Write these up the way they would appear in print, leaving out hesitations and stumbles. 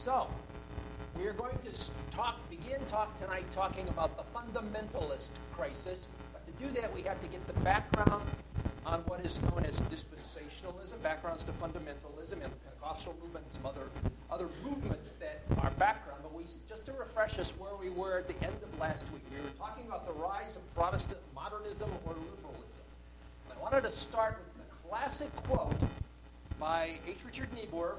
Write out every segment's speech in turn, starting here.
So, we are going to begin tonight talking about the fundamentalist crisis. But to do that, we have to get the background on what is known as dispensationalism, backgrounds to fundamentalism, and the Pentecostal movement, and some other movements that are background. But just to refresh us where we were at the end of last week, we were talking about the rise of Protestant modernism or liberalism. And I wanted to start with the classic quote by H. Richard Niebuhr,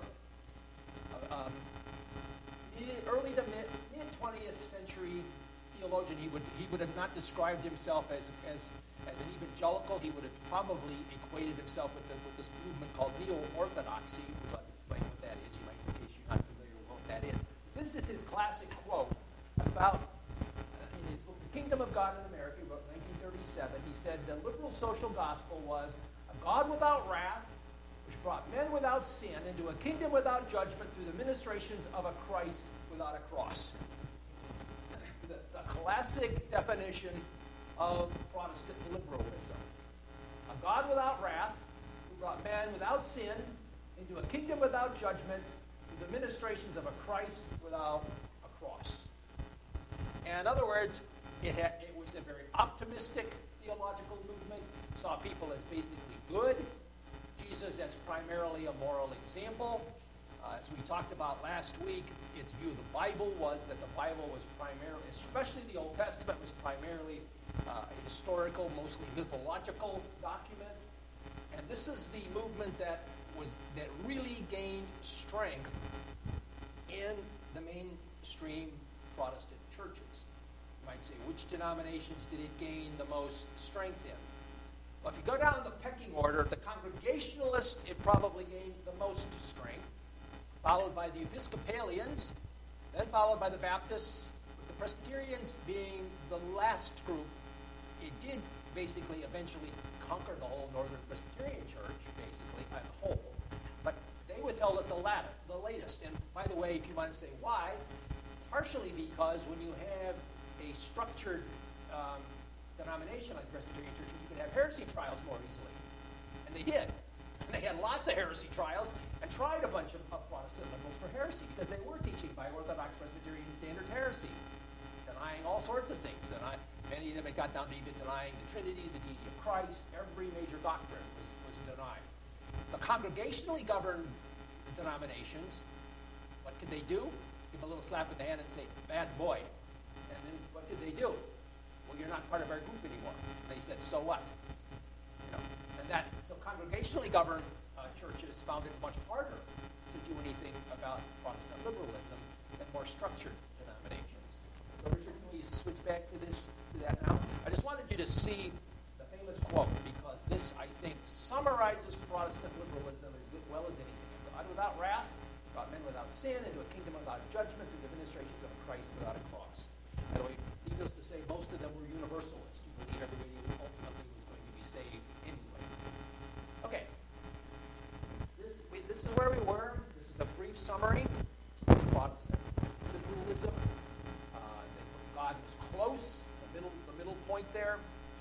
early to mid 20th century theologian. He would have not described himself as an evangelical. He would have probably equated himself with this movement called neo-orthodoxy. We'll explain what that is, in case you're not familiar with what that is. This is his classic quote about, in his book, The Kingdom of God in America, he wrote in 1937. He said, the liberal social gospel was a God without wrath, which brought men without sin into a kingdom without judgment through the ministrations of a Christ without a cross. The classic definition of Protestant liberalism. A God without wrath, who brought man without sin into a kingdom without judgment through the ministrations of a Christ without a cross. And in other words, it was a very optimistic theological movement, saw people as basically good, Jesus as primarily a moral example. As we talked about last week, its view of the Bible was that the Bible was primarily, especially the Old Testament, was primarily a historical, mostly mythological document. And this is the movement that really gained strength in the mainstream Protestant churches. You might say, which denominations did it gain the most strength in? Well, if you go down the pecking order, the Congregationalists, it probably gained the most strength, followed by the Episcopalians, then followed by the Baptists, with the Presbyterians being the last group. It did basically eventually conquer the whole Northern Presbyterian Church, basically, as a whole. But they withheld it the latest. And by the way, if you want to say why, partially because when you have a structured denomination like Presbyterian Church, you could have heresy trials more easily. And they did. And they had lots of heresy trials and tried a bunch of Protestant liberals for heresy because they were teaching by Orthodox Presbyterian standards heresy, denying all sorts of things. And many of them had got down to even denying the Trinity, the deity of Christ. Every major doctrine was denied. The congregationally governed denominations, what could they do? Give a little slap in the hand and say, bad boy. And then what did they do? Well, you're not part of our group anymore. They said, so what? So congregationally governed churches found it much harder to do anything about Protestant liberalism than more structured denominations. So Richard, can we switch back to that now? I just wanted you to see the famous quote, because this, I think, summarizes Protestant liberalism as well as anything. God without wrath brought men without sin into a kingdom without judgment through the ministrations of a Christ without a cross. By the way, needless to say, most of them were universalists. You believe everybody ultimately was going to be saved anyway. Okay. This is where we were. This is a brief summary of Protestant liberalism. God was close, the middle point there.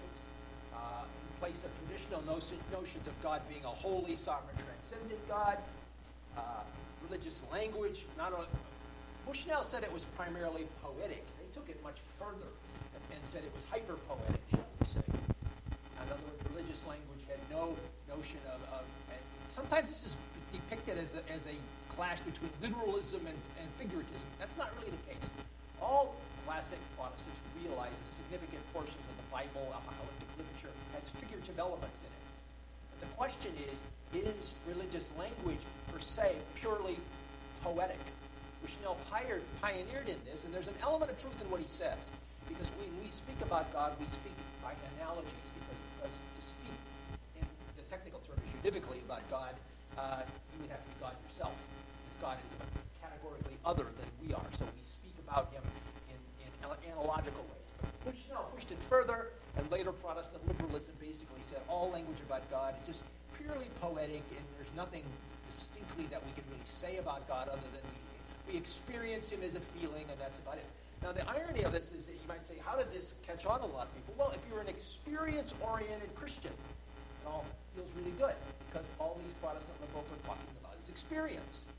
In place of traditional notions of God being a holy, sovereign, transcendent God. Religious language, not only Bushnell said it was primarily poetic. They took it much further and said it was hyper-poetic, shall we say. In other words, religious language had no notion of and sometimes this is depicted as a clash between literalism and figuratism. That's not really the case. All classic Protestants realize that significant portions of the Bible, apocalyptic literature, has figurative elements in it. But the question is religious language per se purely poetic? Bushnell pioneered in this, and there's an element of truth in what he says. Because when we speak about God, we speak by analogies, because to speak in the technical terms univocally about God, you would have to be God yourself, because God is categorically other than we are. So we speak about him in analogical ways. But Bushnell pushed it further, and later Protestant liberalism basically said all language about God is just purely poetic, and there's nothing distinctly that we can really say about God other than we experience him as a feeling, and that's about it. Now, the irony of this is that you might say, how did this catch on to a lot of people? Well, if you're an experience-oriented Christian, it all feels really good, because all these Protestant liberals are talking about is experience. The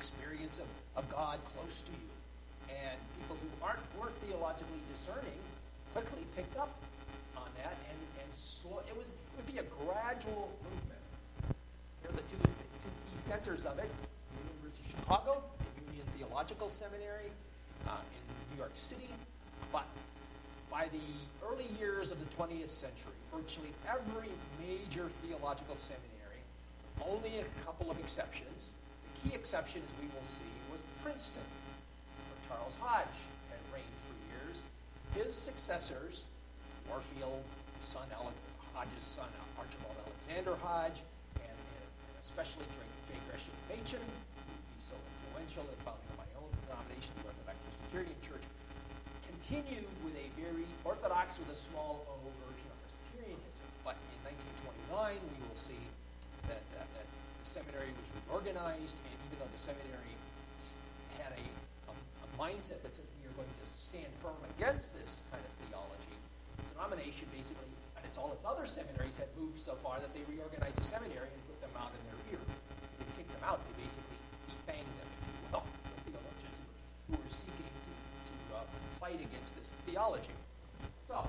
experience of God close to you. And people who weren't theologically discerning quickly picked up on that, and it would be a gradual movement. Here are the two key centers of it: the University of Chicago, the Union Theological Seminary in New York City. But by the early years of the 20th century, virtually every major theological seminary, only a couple of exceptions. The key exception, as we will see, was Princeton, where Charles Hodge had reigned for years. His successors, Warfield, Hodge's son, Archibald Alexander Hodge, and especially J. Gresham Machen, who would be so influential in founding my own denomination, the Orthodox Presbyterian Church, continued with a very orthodox with a small o version of Presbyterianism. But in 1929, we will see that the seminary was reorganized, and even though the seminary had a mindset that said we are going to stand firm against this kind of theology, the denomination basically, and all its other seminaries, had moved so far that they reorganized the seminary and put them out in their ear. They didn't kick them out, they basically defanged them, if you will, the theologians who were seeking to fight against this theology. So,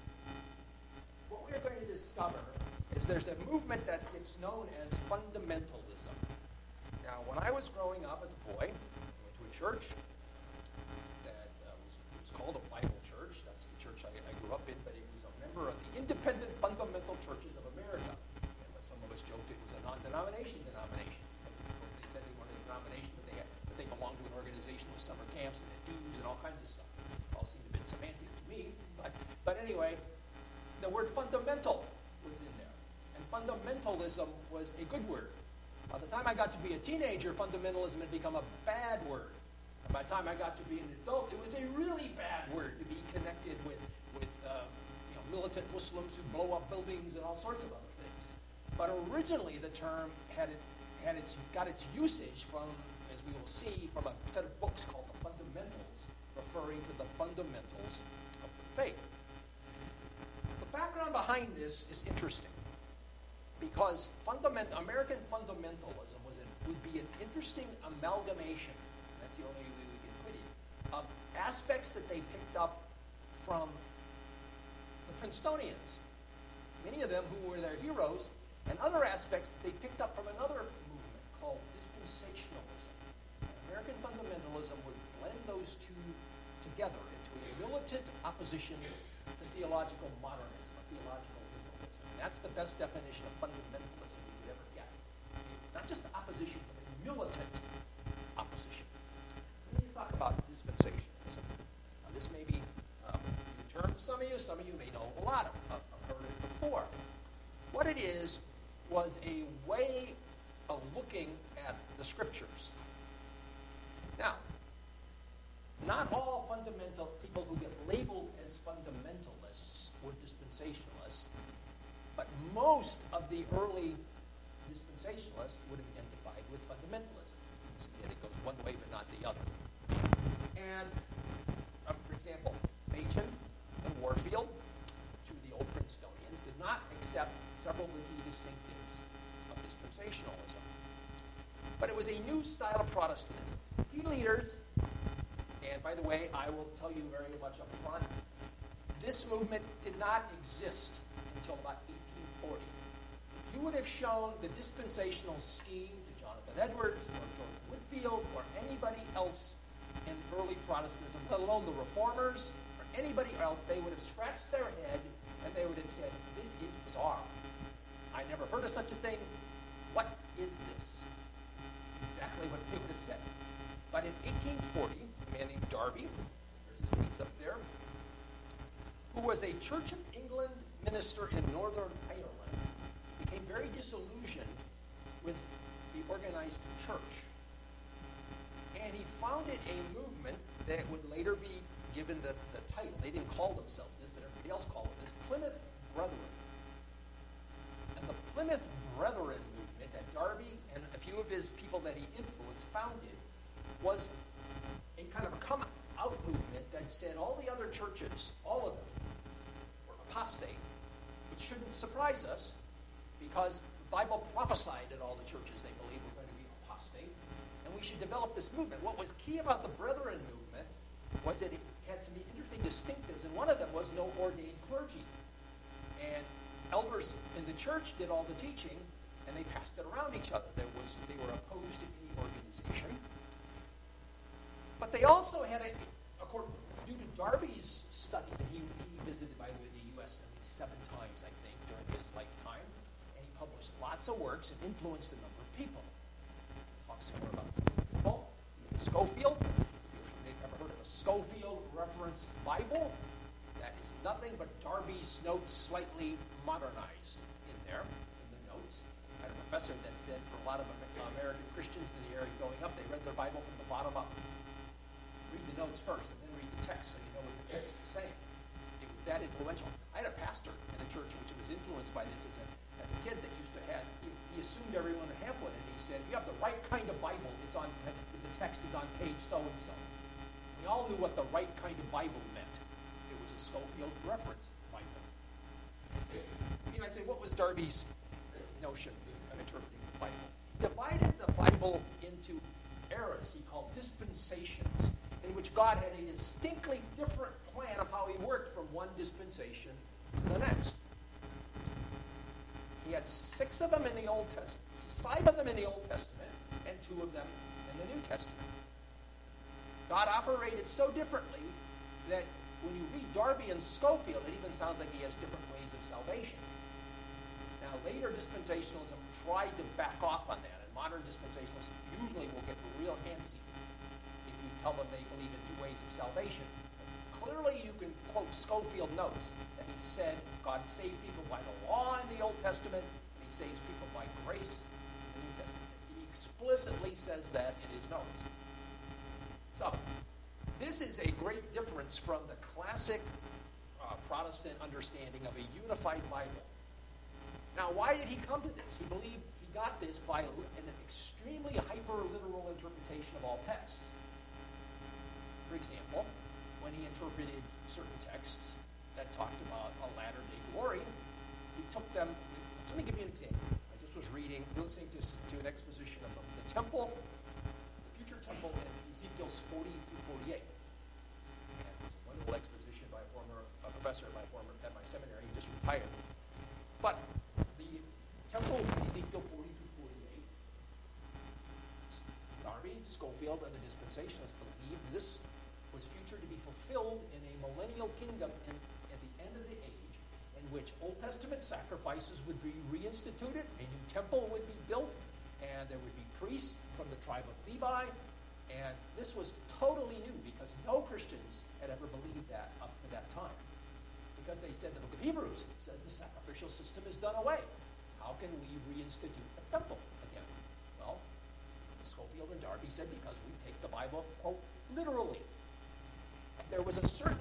what we're going to discover is there's a movement that gets known as fundamentalism. Now, when I was growing up as a boy, I went to a church that was called a Bible church. That's the church I grew up in, but it was a member of the Independent Fundamental Churches of America. And some of us joked it was a non-denomination denomination, because they said they weren't a denomination, but they belonged to an organization with summer camps and dues and all kinds of stuff. All seemed a bit semantic to me, but anyway, the word fundamental was in there, and fundamentalism was a good word. By the time I got to be a teenager, fundamentalism had become a bad word. And by the time I got to be an adult, it was a really bad word to be connected with militant Muslims who blow up buildings and all sorts of other things. But originally, the term got its usage from, as we will see, from a set of books called the Fundamentals, referring to the fundamentals of the faith. The background behind this is interesting, because American fundamentalism would be an interesting amalgamation, that's the only way we can put it, of aspects that they picked up from the Princetonians, many of them who were their heroes, and other aspects that they picked up from another movement called dispensationalism. American fundamentalism would blend those two together into a militant opposition to theological modernism, or theological liberalism. And that's the best definition of fundamentalism we could ever get. Not just opposition, but a militant opposition. So when you talk about dispensationalism, this may be a new term to some of you may know a lot of heard it before. What it is was a way of looking at the scriptures. Now, not all fundamental people who get labeled as fundamentalists were dispensationalists, but most of the early dispensationalists would have identified with fundamentalism. So again, it goes one way but not the other. And, for example, Machen and Warfield, two of the old Princetonians, did not accept several of the key distinctives of dispensationalism. But it was a new style of Protestantism. Key leaders, and by the way, I will tell you very much up front, this movement did not exist until about 1840. If you would have shown the dispensational scheme to Jonathan Edwards or George Whitefield or anybody else in early Protestantism, let alone the Reformers or anybody else, they would have scratched their head and they would have said, this is bizarre. I never heard of such a thing. What is this? That's exactly what they would have said. But in 1840, a man named Darby, there's his names up there, who was a Church of England minister in Northern Ireland, became very disillusioned with the organized church. And he founded a movement that would later be given the title. They didn't call themselves this, but everybody else called it this, Plymouth Brethren. And the Plymouth Brethren movement that Darby and a few of his people that he influenced founded was a kind of a come-out movement that said all the other churches, all of them, were apostate, which shouldn't surprise us because the Bible prophesied that all the churches they believed were going to be apostate. And we we should develop this movement. What was key about the Brethren movement was that it had some interesting distinctives, and one of them was no ordained clergy. And elders in the church did all the teaching, and they passed it around each other. They were opposed to any organization. But they also had due to Darby's studies, and he visited, by the way, the U.S. at least 7 times, I think, during his lifetime, and he published lots of works and influenced a number of people. Talk some more about some people. Scofield. You've ever heard of a Scofield Reference Bible? That is nothing but Darby's notes slightly modernized in there, in the notes. I had a professor that said for a lot of American Christians in the area growing up, they read their Bible from the bottom up. Read the notes first and then read the text so you know what the text is saying. It was that influential. I had a pastor in the church which was influenced by this as a kid that used to have, he assumed everyone would have one, and he said, you have the right kind of Bible, the text is on page so-and-so. We all knew what the right kind of Bible meant. It was a Scofield Reference Bible. You might say, what was Darby's notion of interpreting the Bible? He divided the Bible into eras he called dispensations, in which God had a distinctly different plan of how he worked from one dispensation to the next. He had 6 of them in the Old Testament, 5 of them in the Old Testament, and 2 of them in the New Testament. God operated so differently that when you read Darby and Scofield, it even sounds like he has different ways of salvation. Now, later dispensationalism tried to back off on that, and modern dispensationalists usually will get real antsy if you tell them they believe in 2 ways of salvation. Clearly, you can quote Scofield notes that he said God saved people by the law in the Old Testament, and he saves people by grace in the New Testament. He explicitly says that in his notes. So, this is a great difference from the classic Protestant understanding of a unified Bible. Now, why did he come to this? He believed he got this by an extremely hyper-literal interpretation of all texts. For example, when he interpreted certain texts that talked about a latter-day glory, he took them. Let me give you an example. I just was listening to an exposition of the temple, the future temple in Ezekiel 40 through 48. And it was a wonderful exposition by a professor at my seminary. He just retired. But the temple in Ezekiel 40 through 48, Darby, Scofield, and the dispensationalists believed this was future to be fulfilled in a millennial kingdom at the end of the age, in which Old Testament sacrifices would be reinstituted, a new temple would be built, and there would be priests from the tribe of Levi, and this was totally new because no Christians had ever believed that up to that time. Because they said the book of Hebrews says the sacrificial system is done away. How can we reinstitute a temple again? Well, Scofield and Darby said because we take the Bible, literally. There was a certain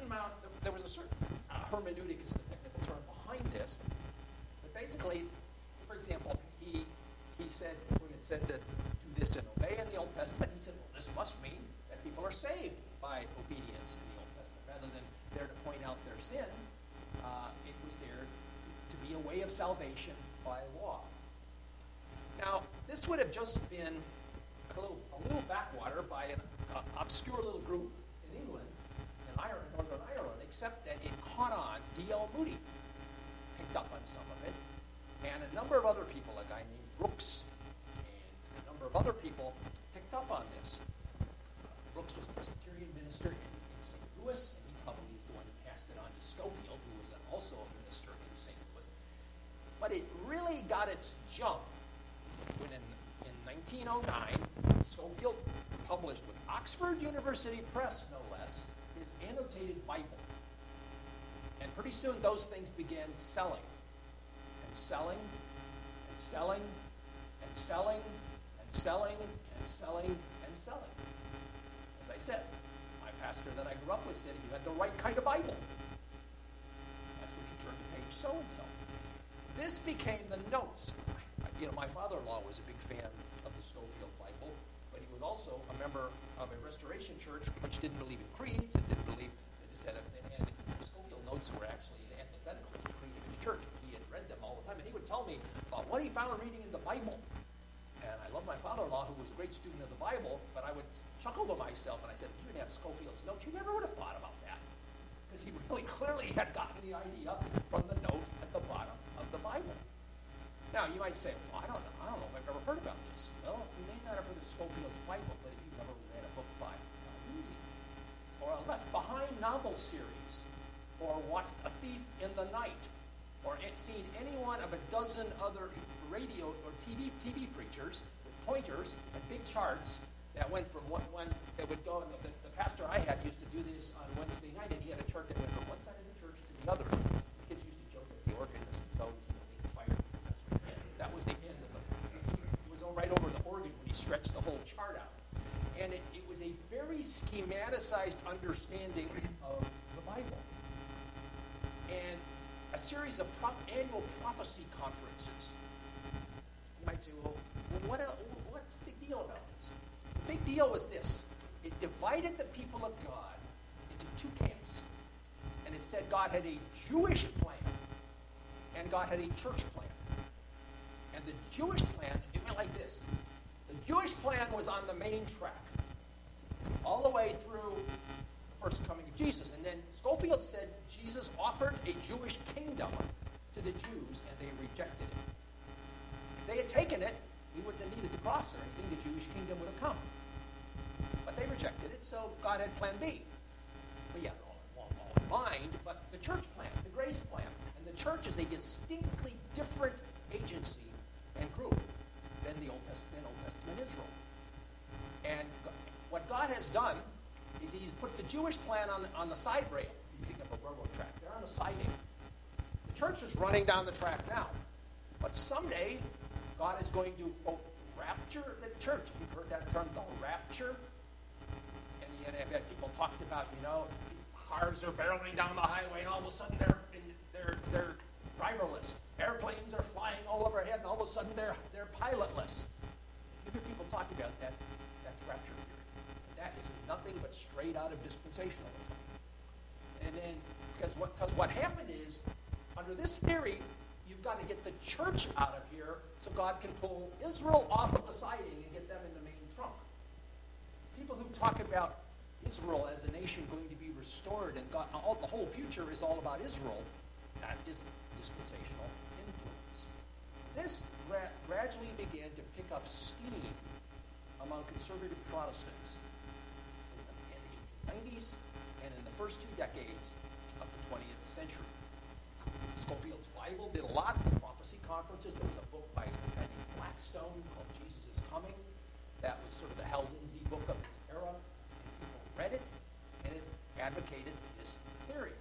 hermeneutic is the technical term behind this. But basically, for example, he said, when it said that do this and obey in the Old Testament, he said, well, this must mean that people are saved by obedience in the Old Testament. Rather than there to point out their sin, it was there to be a way of salvation by law. Now, this would have just been a little backwater by an obscure little group in England, Northern Ireland, except that it caught on. D.L. Moody picked up on some of it, and a number of other people, a guy named Brooks, and a number of other people picked up on this. Brooks was a Presbyterian minister in St. Louis, and he probably is the one who passed it on to Scofield, who was also a minister in St. Louis. But it really got its jump when in 1909, Scofield published with Oxford University Press, no less, his annotated Bible. And pretty soon those things began selling and selling and selling and selling and selling and selling and selling. As I said, my pastor that I grew up with said you had the right kind of Bible. That's what you turn to page so-and-so. This became the notes. My father-in-law was a big fan of the Scofield Bible, but he was also a member of a Restoration church which didn't believe in creeds and didn't believe, they just had and Scofield notes were actually antithetical to the creed of his church. He had read them all the time, and he would tell me about what he found reading in the Bible. And I love my father-in-law, who was a great student of the Bible, but I would chuckle to myself, and I said, if you didn't have Schofield's notes, you never would have thought about that. Because he really clearly had gotten the idea from the note at the bottom of the Bible. Now, you might say, well, I don't know if I've ever heard about this. Well, you may not have heard of Schofield's Bible, but if you've never read a book by Easy, or a Left Behind novel series, or watched A Thief in the Night, or seen any one of a dozen other radio or TV preachers with pointers and big charts that went from one that would go, and the pastor I had used to do this on Wednesday night, and he had a chart that went from one side of the church to the other. The kids used to joke that the organist is always being fired. That was the end of it. It was right over the organ when he stretched the whole chart out. And it was a very schematicized understanding of the Bible. And a series of annual prophecy conferences. You might say, well, what's the big deal about this? The big deal was this. It divided the people of God into two camps. And it said God had a Jewish plan and God had a church plan. And the Jewish plan, it went like this. The Jewish plan was on the main track all the way through the first coming of Jesus. And then Scofield said Jesus offered a Jewish kingdom to the Jews, and they rejected it. If they had taken it, we wouldn't have needed the cross or anything. The Jewish kingdom would have come. But they rejected it, so God had plan B. Well, yeah, all in mind, but the church plan, the grace plan. And the church is a distinctly different agency and group than the Old Testament Israel. And what God has done is he's put the Jewish plan on the side rail. You pick up a railroad track. They're on the siding. The church is running down the track now. But someday, God is going to, quote, rapture the church. You've heard that term, the rapture. And yet I've had people talked about, cars are barreling down the highway, and all of a sudden they're driverless. Airplanes are flying all overhead, and all of a sudden they're pilotless. You hear people talk about that, that's rapture theory. And that is nothing but straight out of dispensationalism. And then, because what happened is, under this theory, you've got to get the church out of here so God can pull Israel off of the siding and get them in the main trunk. People who talk about Israel as a nation going to be restored and God, the whole future is all about Israel, that is dispensational influence. This gradually began to pick up steam among conservative Protestants in the 1890s and in the first 2 decades of the 20th century. Scofield's Bible did a lot of prophecy conferences. There was a book by a guy named Blackstone called Jesus is Coming. That was sort of the Hal Lindsey book of its era. And people read it, and it advocated this theory.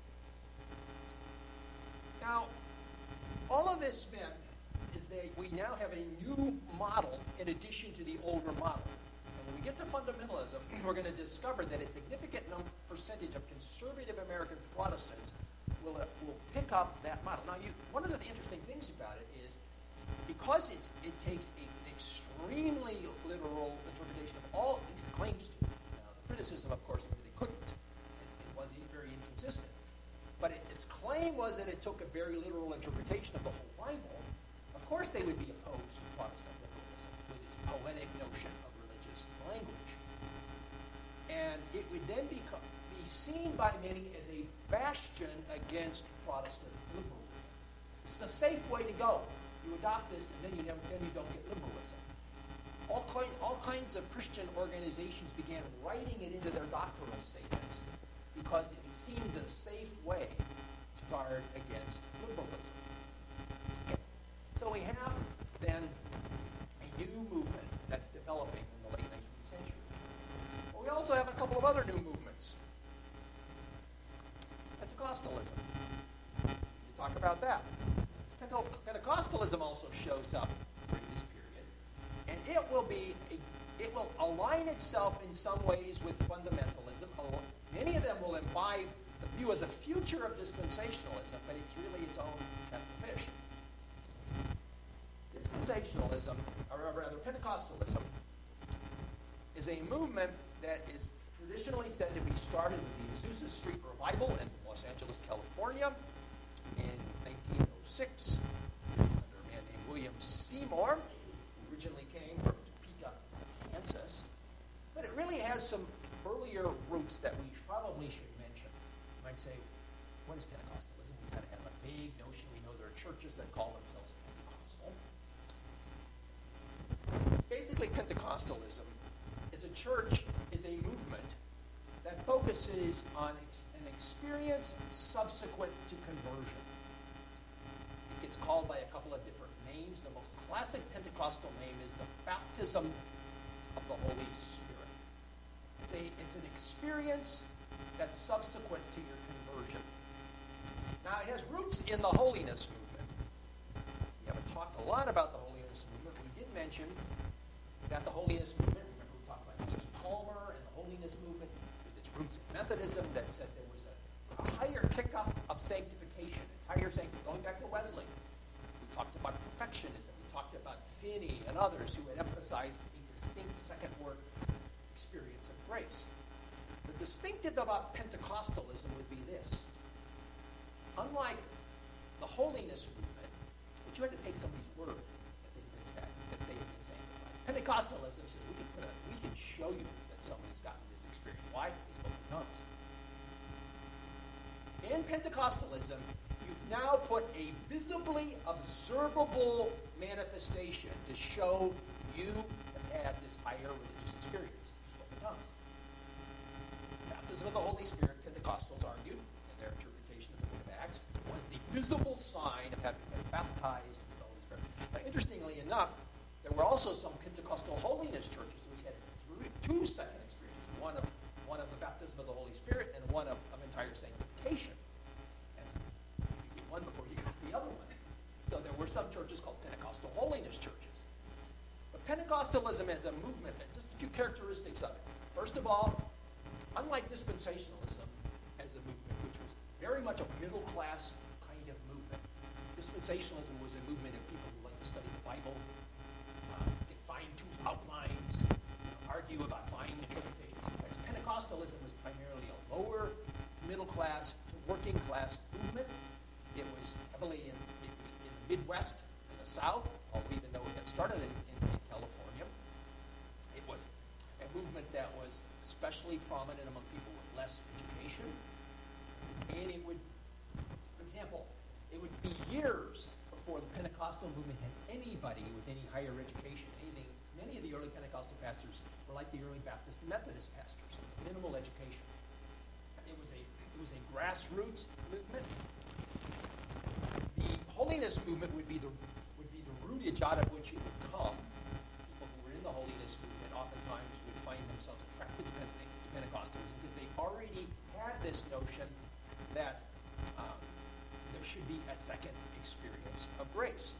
Now, all of this meant is that we now have a new model in addition to the older model. And when we get to fundamentalism, we're going to discover that a significant percentage of conservative American Protestants will pick up that model. Now, one of the interesting things about it is because it takes an extremely literal interpretation of all these claims to. Now, the criticism, of course, is that it couldn't. It was very inconsistent. But its claim was that it took a very literal interpretation of the whole Bible. Of course, they would be opposed to Protestant liberalism with its poetic notion of religious language. And it would then be seen by many as a bastion against Protestant liberalism. It's the safe way to go. You adopt this, and then you don't get liberalism. All kinds of Christian organizations began writing it into their doctrinal statements because it seemed the safe way to guard against liberalism. Okay. So we have then a new movement that's developing in the late 19th century. But we also have a couple of other new movements. Pentecostalism. We talk about that. Pentecostalism also shows up during this period, and it will align itself in some ways with fundamentalism. Many of them will imbibe the view of the future of dispensationalism, but it's really its own kind of fish. Dispensationalism, or rather Pentecostalism, is a movement that is traditionally said to be started with the Azusa Street Revival in Los Angeles, California in 1906 under a man named William Seymour, who originally came from Topeka, Kansas. But it really has some earlier roots that we probably should mention. You might say, what is Pentecostalism? We kind of have a vague notion. We know there are churches that call themselves Pentecostal. Basically, Pentecostalism is a movement that focuses on an experience subsequent to conversion. It gets called by a couple of different names. The most classic Pentecostal name is the baptism of the Holy Spirit. It's an experience that's subsequent to your conversion. Now, it has roots in the holiness movement. We haven't talked a lot about the holiness movement. We did mention that the holiness movement, remember we talked about E.E. Palmer and the holiness movement, with its roots in Methodism that said there was a higher kick-up of sanctification, going back to Wesley. We talked about perfectionism. We talked about Finney and others who had emphasized a distinct second work experience of grace. The distinctive about Pentecostalism would be this. Unlike the holiness movement, which you had to take somebody's word that they had been sanctified. Pentecostalism says we can show you that somebody's gotten this experience. Why? They spoke in tongues. In Pentecostalism, you've now put a visibly observable manifestation to show you have had this higher religious experience. You spoke in tongues. Baptism of the Holy Spirit, Pentecostals argued, in their interpretation of the book of Acts, was the visible sign of having been baptized with the Holy Spirit. Now, interestingly enough, there were also some Pentecostal holiness churches which had two second experiences, one of the baptism of the Holy Spirit and one of entire sanctification. And you get one before you get the other one. So there were some churches called Pentecostal holiness churches. But Pentecostalism as a movement, just a few characteristics of it. First of all, unlike dispensationalism as a movement, which was very much a middle-class kind of movement, dispensationalism was a movement of people who like to study the Bible, get fine-tooth outlines, argue about fine interpretations of text. Pentecostalism was primarily a lower middle-class to working-class movement. It was heavily in the Midwest and the South, although even though it had started in California. It was a movement that was especially prominent among people with less education. And it would, for example, it would be years before the Pentecostal movement had anybody with any higher education, anything. Many of the early Pentecostal pastors were like the early Baptist and Methodist pastors, minimal education. It was a grassroots movement. The holiness movement would be the rootage out of which it would come. People who were in the holiness movement oftentimes would find themselves attracted to Pentecostalism because they already had this notion that there should be a second experience of grace.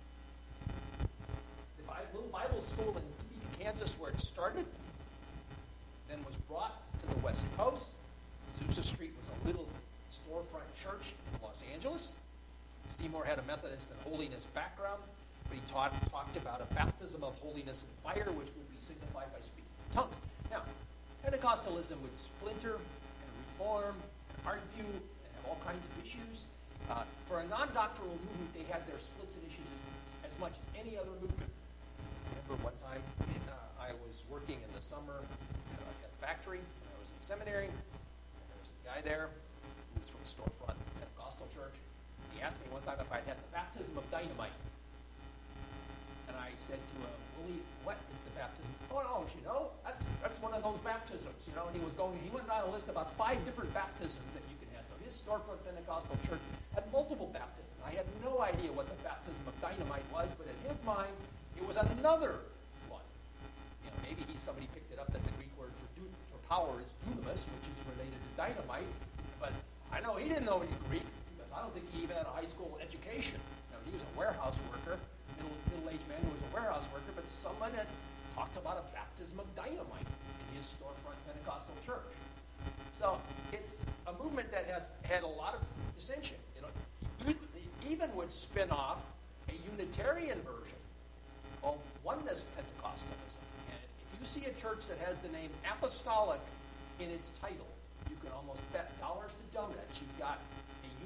The little Bible school in Topeka, Kansas, where it started, then was brought to the West Coast. Azusa Street was a little storefront church in Los Angeles. Seymour had a Methodist and holiness background, but he talked about a baptism of holiness and fire, which would be signified by speaking in tongues. Now, Pentecostalism would splinter and reform and argue and have all kinds of issues. For a non-doctrinal movement, they had their splits and issues as much as any other movement. I remember one time I was working in the summer at a factory when I was in seminary, and there was a guy there who was from the storefront Pentecostal church. He asked me one time if I'd had the baptism of dynamite. And I said to him, Willie, what is the baptism? Oh, no, that's one of those baptisms, And he went down a list about 5 different baptisms that you can have. So his storefront Pentecostal church had multiple baptisms. I had no idea what the baptism of dynamite was, but in his mind, it was another one. Maybe somebody picked it up that the Greek word for power is dunamis, which is related to dynamite. But I know he didn't know any Greek. I don't think he even had a high school education. He was a warehouse worker, middle-aged man who was a warehouse worker, but someone had talked about a baptism of dynamite in his storefront Pentecostal church. So it's a movement that has had a lot of dissension. Even would spin off a Unitarian version of oneness Pentecostalism. And if you see a church that has the name apostolic in its title, you can almost bet dollars to donuts you've got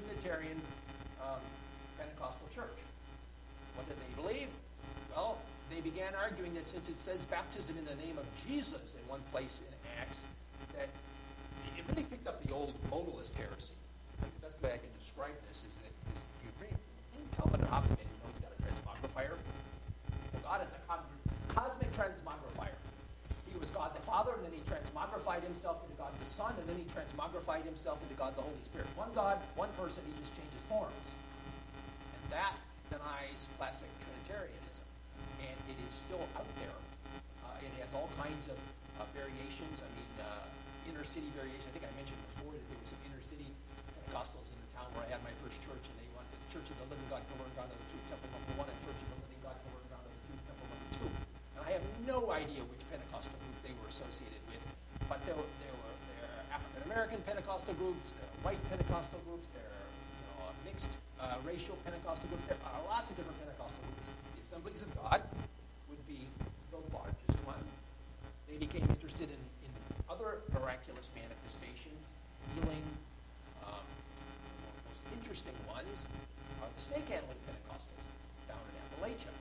Unitarian Pentecostal church. What did they believe? Well, they began arguing that since it says baptism in the name of Jesus in one place in Acts, that it really picked up the old modalist heresy. The best way I can describe this is that if you read Calvin and Hobbes, you know he's got a transmogrifier. Well, God is a cosmic transmogrifier. He was God the Father, and then he transmogrified himself into God the Son, and then he transmogrified himself into God the Holy Spirit. One God, one person, he just changes forms. And that denies classic Trinitarianism. And it is still out there. It has all kinds of variations. I mean, inner city variation. I think I mentioned before that there were some inner city Pentecostals in the town where I had my first church, and they went to the Church of the Living God to learn God of the True Temple number 1 and Church of the Living God to learn God of the True Temple number 2. And I have no idea which Pentecostal group they were associated with, but there were African American Pentecostal groups, there are white Pentecostal groups, there are mixed racial Pentecostal groups. There are lots of different Pentecostal groups. The Assemblies of God would be the largest one. They became interested in other miraculous manifestations, healing. The most interesting ones are the snake handling Pentecostals down in Appalachia.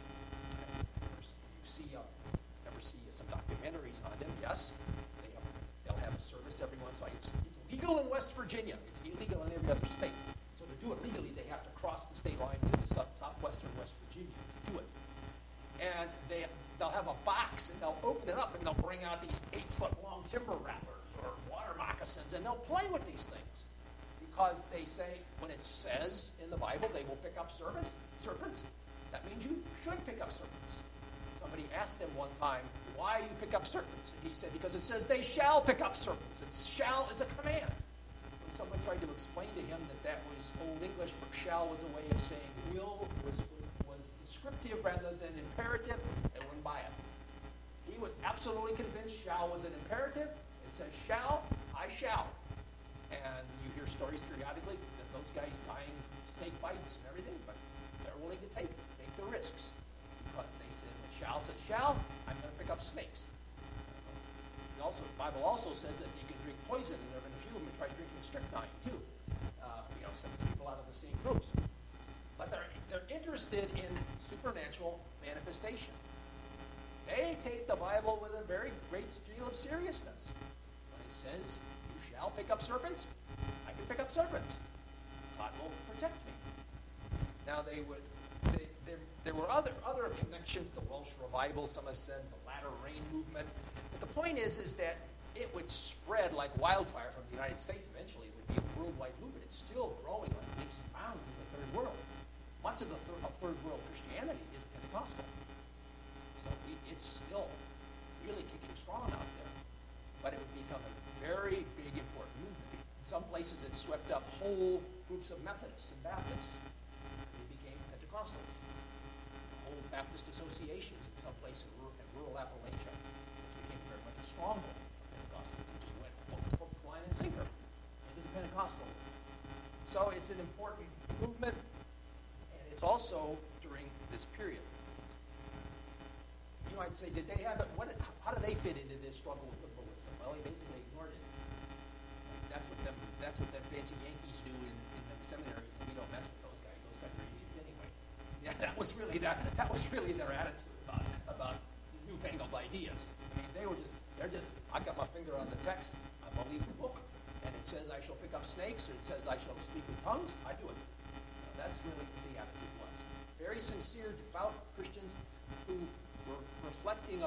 Ever see some documentaries on them? Yes. They'll have a service every once in a while. It's legal in West Virginia. It's illegal in every other state. So to do it legally, they have to cross the state lines into southwestern West Virginia to do it. And they'll have a box, and they'll open it up, and they'll bring out these 8-foot-long timber rattlers or water moccasins, and they'll play with these things. Because they say, when it says in the Bible they will pick up serpents, that means you should pick up serpents. Somebody asked him one time, why you pick up serpents? And he said, because it says they shall pick up serpents. Shall is a command. When someone tried to explain to him that was Old English, for shall was a way of saying will was descriptive rather than imperative, they wouldn't buy it. He was absolutely convinced shall was an imperative. It says shall, I shall. And you hear stories periodically that those guys dying snake bites and everything, but they're willing to take the risks because they said that shall says shall, I'm going to pick up snakes. The Bible also says that you can drink poison, and there have been a few of them try drinking strychnine too. Some people out of the same groups. But they're interested in supernatural manifestation. They take the Bible with a very great deal of seriousness. When it says, you shall pick up serpents, I can pick up serpents. God will protect me. Now there were other connections, the Welsh revival, some have said the latter rain movement. But the point is that it would spread like wildfire from the United States. Eventually it would be a worldwide movement. It's still growing like leaps and bounds in the third world. Much of third world Christianity is Pentecostal. So it's still really kicking strong out there. But it would become a very big, important movement. In some places it swept up whole groups of Methodists and Baptists. They became Pentecostals. Whole Baptist associations in some places in rural Appalachia, which became very much a stronghold of Pentecostals. It just went hook, line, and sinker into the Pentecostal. So it's an important movement. It's also during this period. You might say, did they have it? How do they fit into this struggle with liberalism? Well, they basically ignored it. That's what them fancy Yankees do in the seminaries, and we don't mess with those guys. Those guys are idiots anyway. Yeah, that was really their attitude about newfangled ideas. I mean, they're just. I got my finger on the text. I believe the book, and it says I shall pick up snakes, or it says I shall speak with tongues. I do it. That's really what the attitude was. Very sincere, devout Christians who were reflecting a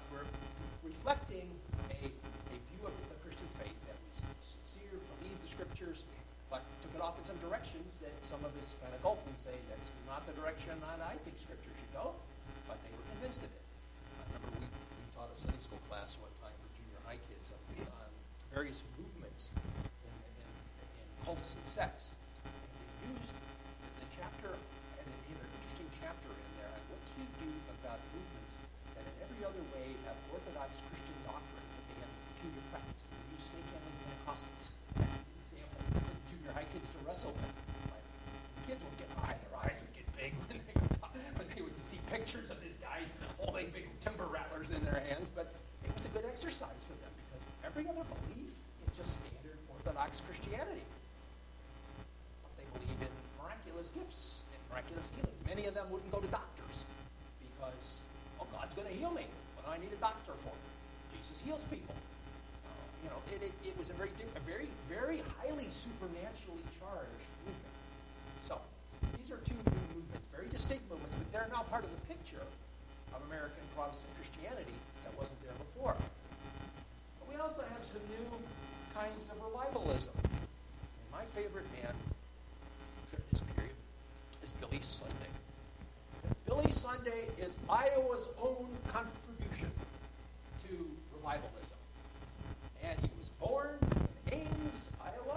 view of the Christian faith that was sincere, believed the scriptures, but took it off in some directions that some of us kind of gulp and say that's not the direction that I think scripture should go, but they were convinced of it. I remember we taught a Sunday school class one time for junior high kids on various movements in cults and sects. And they used the chapter, and an interesting chapter in there, on what do you do about movements that in every other way have Orthodox Christian doctrine, but they have peculiar practice. They use snake handling Pentecostals. That's the example for junior high kids to wrestle with. Like, the kids would get high, their eyes would get big when they would see pictures of these guys holding big timber rattlers in their hands, but it was a good exercise for them because every other belief is just standard Orthodox Christianity. They believe in miraculous gifts and miraculous healings. Many of them wouldn't go to doctors because, to heal me when I need a doctor for me. Jesus heals people. It was a very, very highly supernaturally charged movement. So, these are two new movements, very distinct movements, but they're now part of the picture of American Protestant Christianity that wasn't there before. But we also have some new kinds of revivalism. And my favorite man during this period is Billy Sunday. Billy Sunday is Iowa's own contribution to revivalism. And he was born in Ames, Iowa.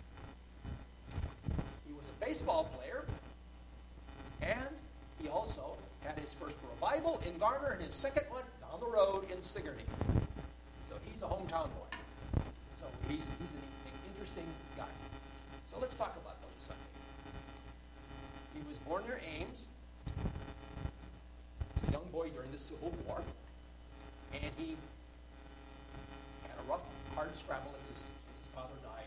He was a baseball player. And he also had his first revival in Garner and his second one down the road in Sigourney. So he's a hometown boy. So he's an interesting guy. So let's talk about Billy Sunday. He was born near Ames. He was a young boy during the Civil War. And he had a rough, hard scrabble existence because his father died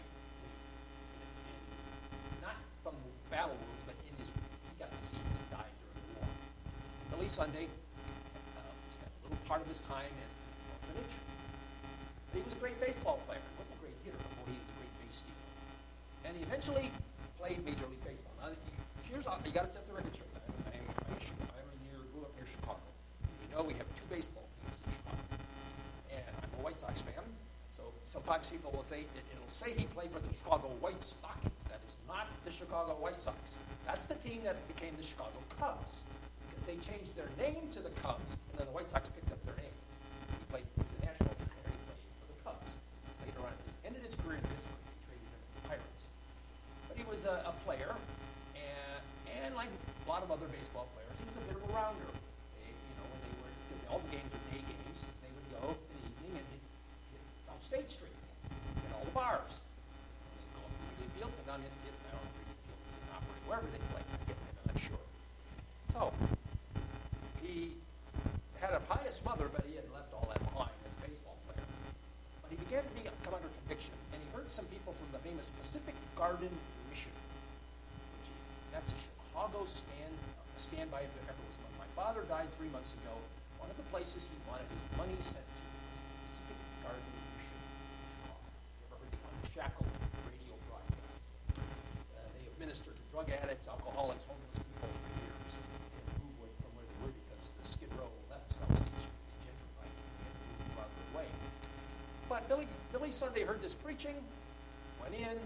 not from battle wounds, but he got disease and died during the war. Billy Sunday spent a little part of his time as an orphanage. But he was a great baseball player. He wasn't a great hitter before he was a great base stealer. And he eventually played Major League Baseball. Now, you got to set the record straight. Grew up near Chicago. You know we have two baseball teams in Chicago. And I'm a White Sox fan. So sometimes people will say, it'll say he played for the Chicago White Stockings. That is not the Chicago White Sox. That's the team that became the Chicago Cubs. Because they changed their name to the Cubs, and then the White Sox picked up their name. He played international player. He played for the Cubs. Later on, he ended his career in Pittsburgh. He traded him to the Pirates. But he was a player, and like a lot of other baseball players, he was a bit of a rounder. Because all the games were day games, they would go in the evening and hit South State Street, hit all the bars. And they'd go up to Wrigley Field, and then hit Wrigley Field was an operating, wherever they played. I'm not sure. So, he had a pious mother, but he had left all that behind as a baseball player. But he began to come under conviction, and he heard some people from the famous Pacific Garden Mission, that's a Chicago standby if there ever was one. My father died 3 months ago. One of the places he wanted his money sent to was the Pacific Garden Mission in Chicago. You ever heard the Unshackled radio broadcast? They have ministered to drug addicts, alcoholics, homeless people for years, and moved from where they were because the Skid Row left South State Street. They gentrified it and moved farther away. But Billy Sunday heard this preaching, went in,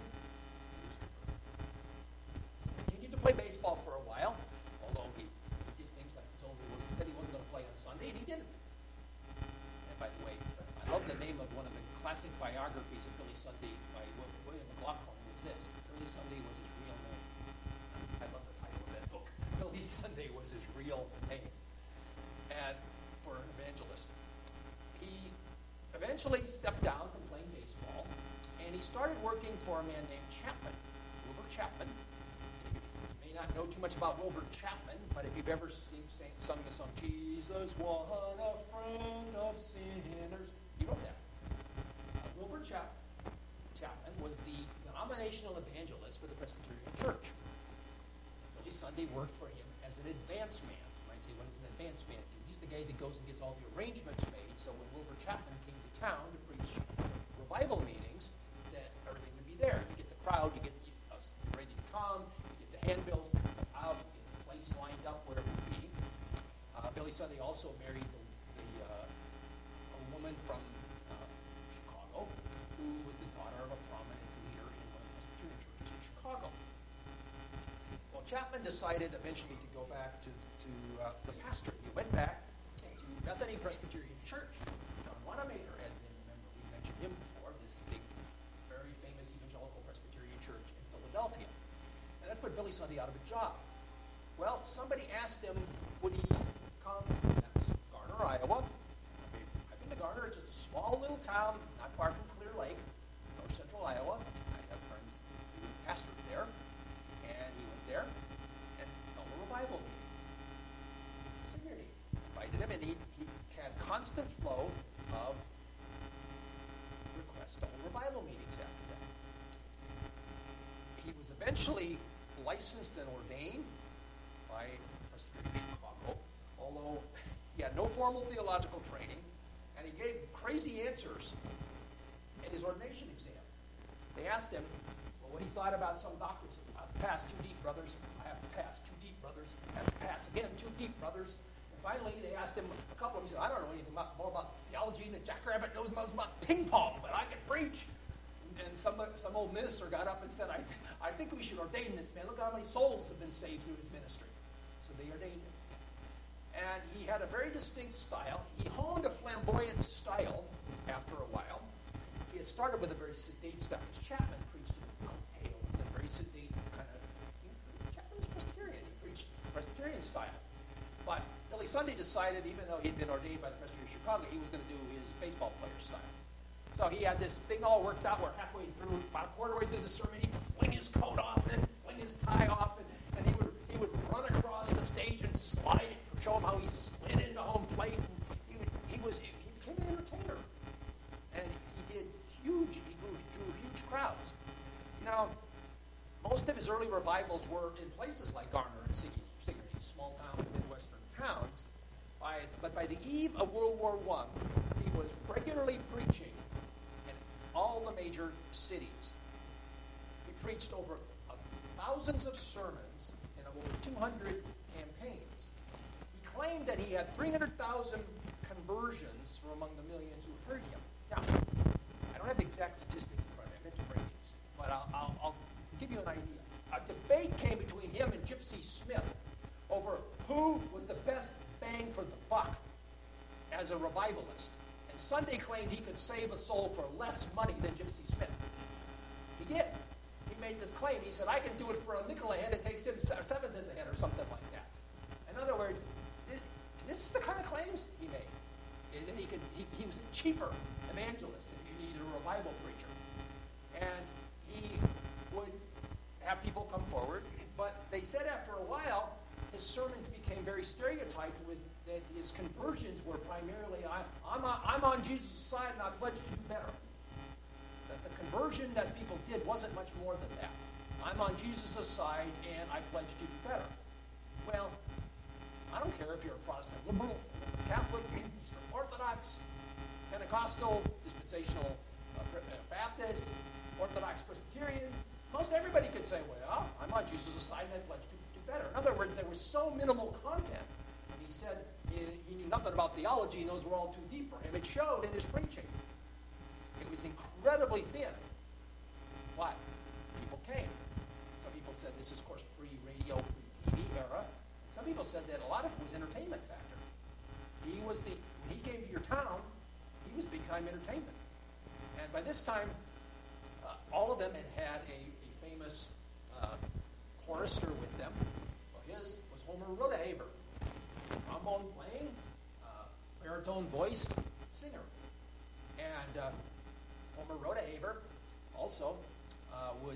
continued to play baseball for a while, although he did things like he said he wasn't going to play on Sunday, and he didn't. And by the way, I love the name of one of the classic biographies of Billy Sunday by William McLaughlin was this. Billy Sunday was his real name. I love the title of that book. Billy Sunday was his real name. And for an evangelist. He eventually stepped down from playing baseball, and he started working for a man named Chapman, Wilbur Chapman. You may not know too much about Wilbur Chapman, but if you've ever sung the song, Jesus, what a friend of sinners, you know that. Wilbur Chapman was the denominational evangelist for the Presbyterian Church. Billy Sunday worked for him as an advance man. You might say, what does an advance man do? He's the guy that goes and gets all the arrangements made, so when Wilbur Chapman came to town to preach revival meetings, that everything would be there. You get the crowd, you get us ready to come, you get the handbills out, you get the place lined up where it would be. Billy Sunday also married a woman from Chicago who was the daughter of a prominent leader in one of the Presbyterian churches in Chicago. Well, Chapman decided eventually to go back to the pastor. He went back to Bethany Presbyterian Church. John Wanamaker had been, remember, we mentioned him before, this big, very famous evangelical Presbyterian church in Philadelphia. And that put Billy Sunday out of a job. Well, somebody asked him, would he come? That was Garner, Iowa. I've been to Garner. It's just a small little town, not far from Clear Lake, north central Iowa. I have friends who pastored there. And he went there and held a revival meeting. Sigourney invited him, and he had constant flow of requests to hold revival meetings after that. He was eventually licensed and ordained by Presbyterian Chicago, although He had no formal theological training, and he gave crazy answers in his ordination exam. They asked him what he thought about some doctrines. I have to pass too deep, brothers. I have to pass too deep, brothers. I have to pass again too deep, brothers. And finally, they asked him a couple of them. He said, I don't know anything more about theology than Jackrabbit knows most about ping pong, but I can preach. And some old minister got up and said, I think we should ordain this man. Look how many souls have been saved through his ministry. So they ordained him. And he had a very distinct style. He honed a flamboyant style after a while. He had started with a very sedate style, which Chapman preached in cocktails, a very sedate kind of. Chapman was Presbyterian. He preached Presbyterian style. But Billy Sunday decided, even though he'd been ordained by the Presbyterian of Chicago, he was going to do his baseball player style. So he had this thing all worked out where halfway through, about a quarter way through the sermon, he'd fling his coat off and fling his tie off, and he would run across the stage and slide it to show him how he slid into home plate. And he became an entertainer. And he drew huge crowds. Now, most of his early revivals were in places like Garner and Sigourney, small town Midwestern towns. But by the eve of World War I, he was regularly preaching in all the major cities. He preached over thousands of sermons in over 200 campaigns. He claimed that he had 300,000 conversions from among the millions who heard him. Now, I don't have the exact statistics in front of me. I meant to bring these, but I'll give you an idea. A debate came between him and Gypsy Smith over who was the best bang for the buck as a revivalist. And Sunday claimed he could save a soul for less money than Gypsy Smith. He did. He made this claim. He said, I can do it for a nickel a head. It takes him 7 cents a head or something like that. In other words, this is the kind of claims he made. He was a cheaper evangelist if you needed a revival preacher. And he would have people come forward. But they said after a while, his sermons became very stereotyped with that his conversions were primarily, I'm on Jesus' side and I pledge to do better. That the conversion that people did wasn't much more than that. I'm on Jesus' side and I pledge to do better. Well, I don't care if you're a Protestant liberal, Catholic, Eastern Orthodox, Pentecostal, dispensational Baptist, Orthodox Presbyterian. Most everybody could say, well, I'm on Jesus' side and I pledge to do better. In other words, there was so minimal content. And he said he knew nothing about theology and those were all too deep for him. It showed in his preaching. It was incredibly thin. But people came. Some people said this is, of course, pre-radio, pre-TV era. Some people said that a lot of it was entertainment factor. When he came to your town, he was big-time entertainment. And by this time, all of them had a famous chorister with them. Well, his was Homer Rodehaver, trombone playing, baritone voiced singer. And Homer Rodehaver also would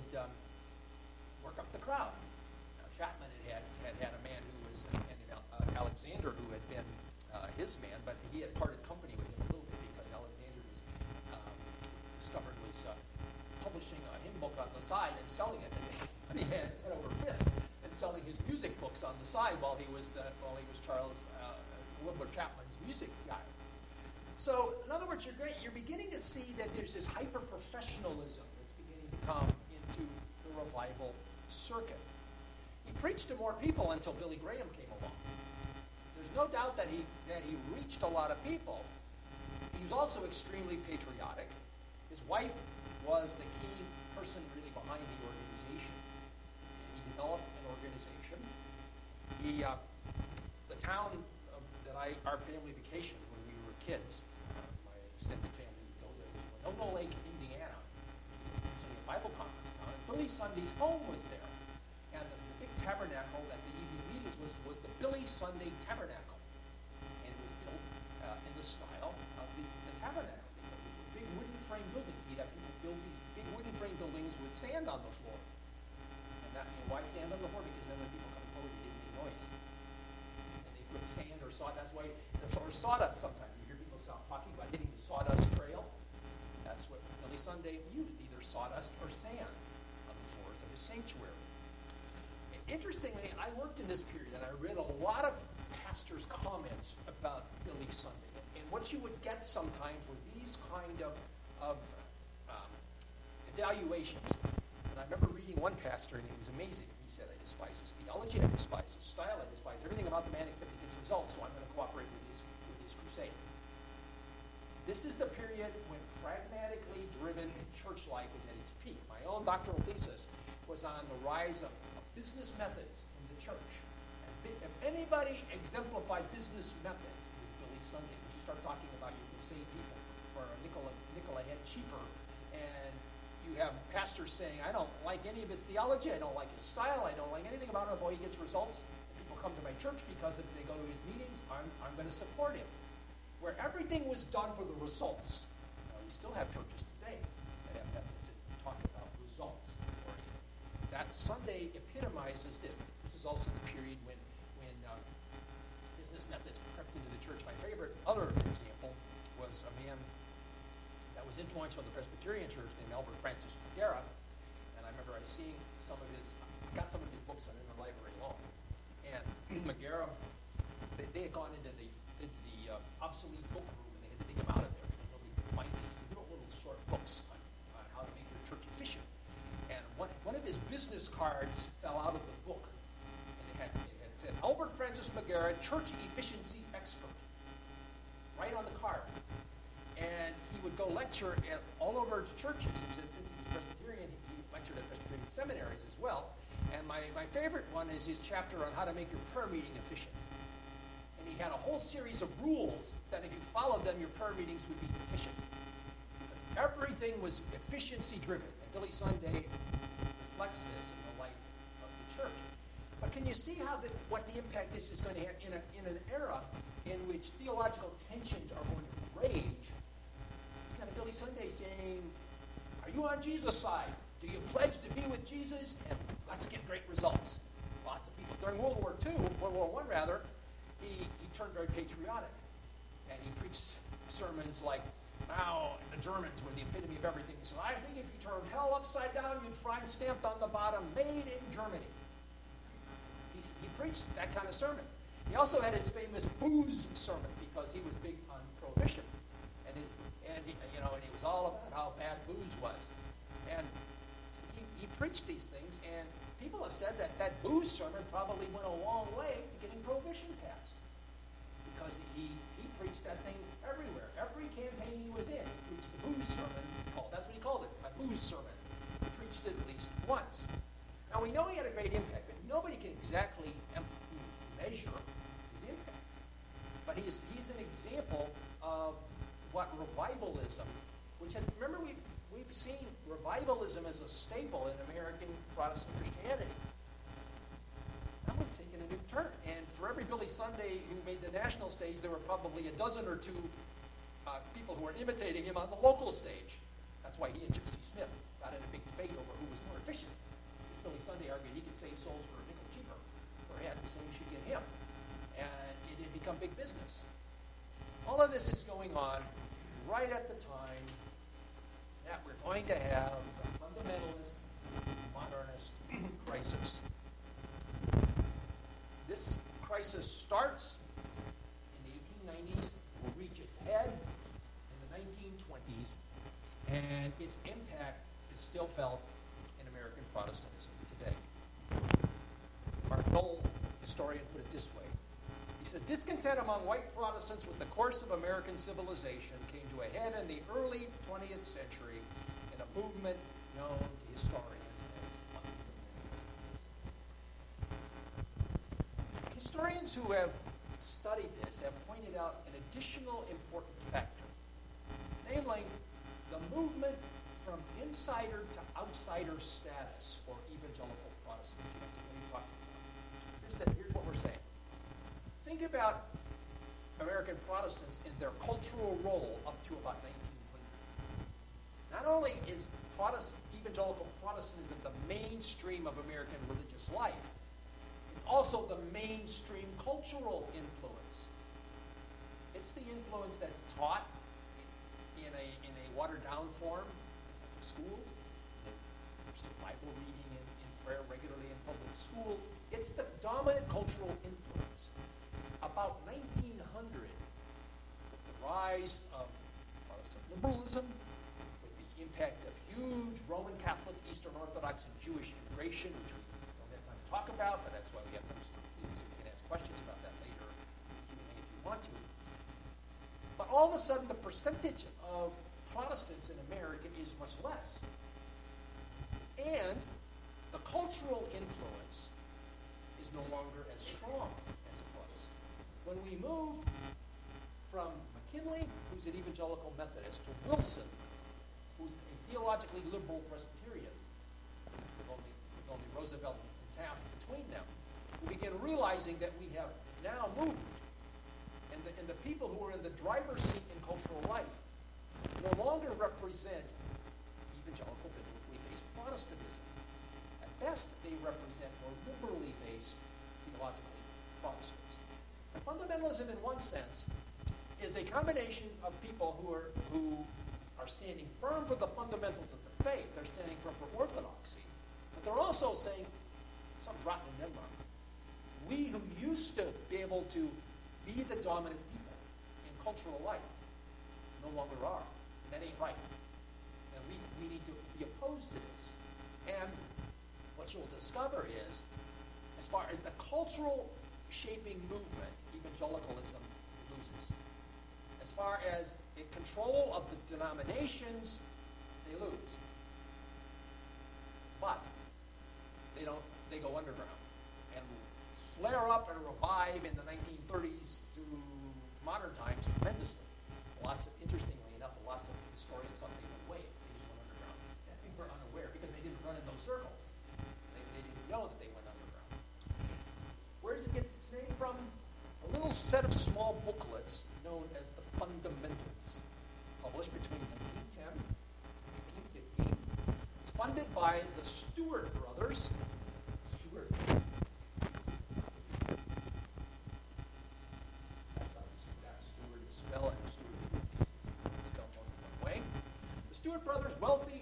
work up the crowd. Now, Chapman had a man who was, Alexander, who had been his man, but he had parted company with him a little bit because Alexander was discovered was publishing a hymn book on the side and selling it, and he had head over fist and selling his music books on the side while he was Charles Wilbur Chapman's music guy. So, in other words, you're beginning to see that there's this hyper-professionalism that's beginning to come into the revival circuit. He preached to more people until Billy Graham came along. There's no doubt that he reached a lot of people. He was also extremely patriotic. His wife was the key person really behind the organization. He developed an organization. The town that our family vacationed when we were kids, my extended family would go there, was Winona Lake, Indiana. It was a Bible conference town. And Billy Sunday's home was there. And the big tabernacle at the evening meetings was the Billy Sunday Tabernacle. And it was built in the style of the tabernacles. They built these big wooden frame buildings. He'd have people build these big wooden frame buildings with sand on the floor. And why sand on the floor? Because then when people come forward, it didn't make noise. And they put sand or sawdust, or sawdust sometimes. You hear people talking about hitting the sawdust trail. That's what Billy Sunday used, either sawdust or sand on the floors of his sanctuary. Interestingly, I worked in this period, and I read a lot of pastors' comments about Billy Sunday. And what you would get sometimes were these kind of evaluations. And I remember reading one pastor, and it was amazing. He said, I despise his theology, I despise his style, I despise everything about the man except his results, so I'm going to cooperate with his crusade. This is the period when pragmatically driven church life was at its peak. My own doctoral thesis was on the rise of business methods in the church. And if anybody exemplified business methods, it was Billy Sunday. When you start talking about you can save people for a nickel a head cheaper, and you have pastors saying, I don't like any of his theology, I don't like his style, I don't like anything about him, boy, he gets results. And people come to my church because if they go to his meetings, I'm going to support him. Where everything was done for the results. Now, we still have churches today that have methods that talk about results. That Sunday epitomizes this. This is also the period when business methods crept into the church. My favorite other example was a man that was influential in the Presbyterian church named Albert Francis McGarrah. And I remember I got some of his books on interlibrary law. And McGarrah, they had gone into the obsolete book room, and they had to dig them out of there because nobody could find these little short books on how to make your church efficient. And one of his business cards fell out of the book, and it had said, Albert Francis McGarrah, church efficiency expert, right on the card. And he would go lecture at all over churches. Since he was Presbyterian, he lectured at Presbyterian seminaries as well. And my favorite one is his chapter on how to make your prayer meeting efficient. And he had a whole series of rules that if you followed them, your prayer meetings would be efficient. Because everything was efficiency-driven. And Billy Sunday reflects this in the life of the church. But can you see what the impact this is going to have in an era in which theological tensions are going to rage? You got a Billy Sunday saying, are you on Jesus' side? Do you pledge to be with Jesus? And let's get great results. Lots of people during World War I rather, he turned very patriotic. And he preached sermons like, now the Germans were the epitome of everything. He said, I think if you turned hell upside down, you'd find stamped on the bottom, made in Germany. He preached that kind of sermon. He also had his famous booze sermon because he was big on prohibition. And he was all about how bad booze was. And he preached these things, and people have said that booze sermon probably went a long way to getting prohibition passed. Because he preached that thing everywhere. Every campaign he was in, he preached the booze sermon. That's what he called it, a booze sermon. He preached it at least once. Now, we know he had a great impact, but nobody can exactly measure his impact. But he's an example of what revivalism, which has, remember, we've seen revivalism as a staple in American Protestant Christianity. Now we've taken a new turn. And for every Billy Sunday who made the national stage, there were probably a dozen or two people who were imitating him on the local stage. That's why he and Gypsy Smith got in a big debate over who was more efficient. Billy Sunday argued he could save souls for a nickel cheaper per head, so we should get him. And it had become big business. All of this is going on right at the time that we're going to have the fundamentalist, modernist crisis. This crisis starts in the 1890s, will reach its head in the 1920s, and its impact is still felt in American Protestantism today. Mark Noll, historian, put it this way. He said, discontent among white Protestants with the course of American civilization came to a head in the early 20th century in a movement known to historians as fundamentalism. Historians who have studied this have pointed out an additional important factor, namely the movement from insider to outsider status for evangelical Protestants. Here's what we're saying. Think about American Protestants in their cultural role up to about 1900. Not only is evangelical Protestantism the mainstream of American religious life, it's also the mainstream cultural influence. It's the influence that's taught in a watered-down form in schools. There's still Bible reading and prayer regularly in public schools. It's the dominant cultural influence. About 1900, with the rise of Protestant liberalism, with the impact of huge Roman Catholic, Eastern Orthodox, and Jewish immigration, which we don't have time to talk about, but that's why we have those things, so we can ask questions about that later in the Q&A if you want to. But all of a sudden, the percentage of Protestants in America is much less. And the cultural influence is no longer as strong as it was. When we move from McKinley, who's an evangelical Methodist, to Wilson, who's a theologically liberal Presbyterian, with only Roosevelt and Taft between them, we begin realizing that we have now moved, and the people who are in the driver's seat in cultural life no longer represent evangelical, biblically based Protestantism. At best, they represent more liberally based, theologically Protestants. And fundamentalism, in one sense, is a combination of people who are standing firm for the fundamentals of the faith. They're standing firm for orthodoxy, but they're also saying something's rotten in Denmark. We who used to be able to be the dominant people in cultural life no longer are. That ain't right. And we need to be opposed to this. And what you'll discover is, as far as the cultural shaping movement, evangelicalism loses. As far as the control of the denominations, they lose. But they go underground and flare up and revive in the 1930s to modern times tremendously. Interestingly enough, lots of historians thought they went away. They just went underground. And they were unaware because they didn't run in those circles. They didn't know that they went underground. Where does it get its name from? A little set of small booklets known as the Fundamentals, published between 1910 and 1915. It's funded by the Stewart brothers. Stewart brothers, wealthy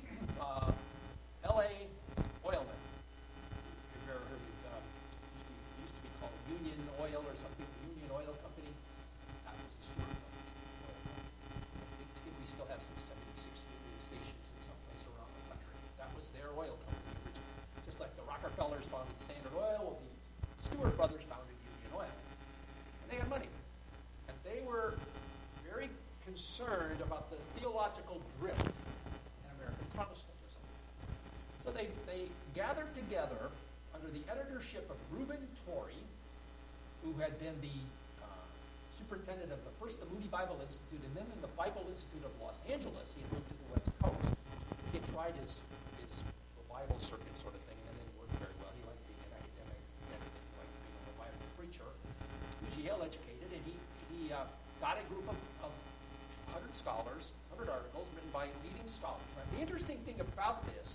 L.A. oilmen. You've ever heard of used to be called Union Oil or something, the Union Oil Company. That was the Stewart brothers oil company. I think we still have some 76 Union stations in some place around the country. That was their oil company originally. Just like the Rockefellers founded Standard Oil, well, the Stewart brothers founded Union Oil. And they had money. And they were very concerned about the theological drift in American Protestantism. So they gathered together under the editorship of Reuben Torrey, who had been the superintendent of the Moody Bible Institute and then in the Bible Institute of Los Angeles. He had moved to the West Coast. He had tried his revival circuit sort of thing, and it didn't work very well. He liked being an academic, he liked being a revival preacher. He was Yale educated, and he got a group of 100 scholars, 100 articles written by leading scholars. Now, the interesting thing about this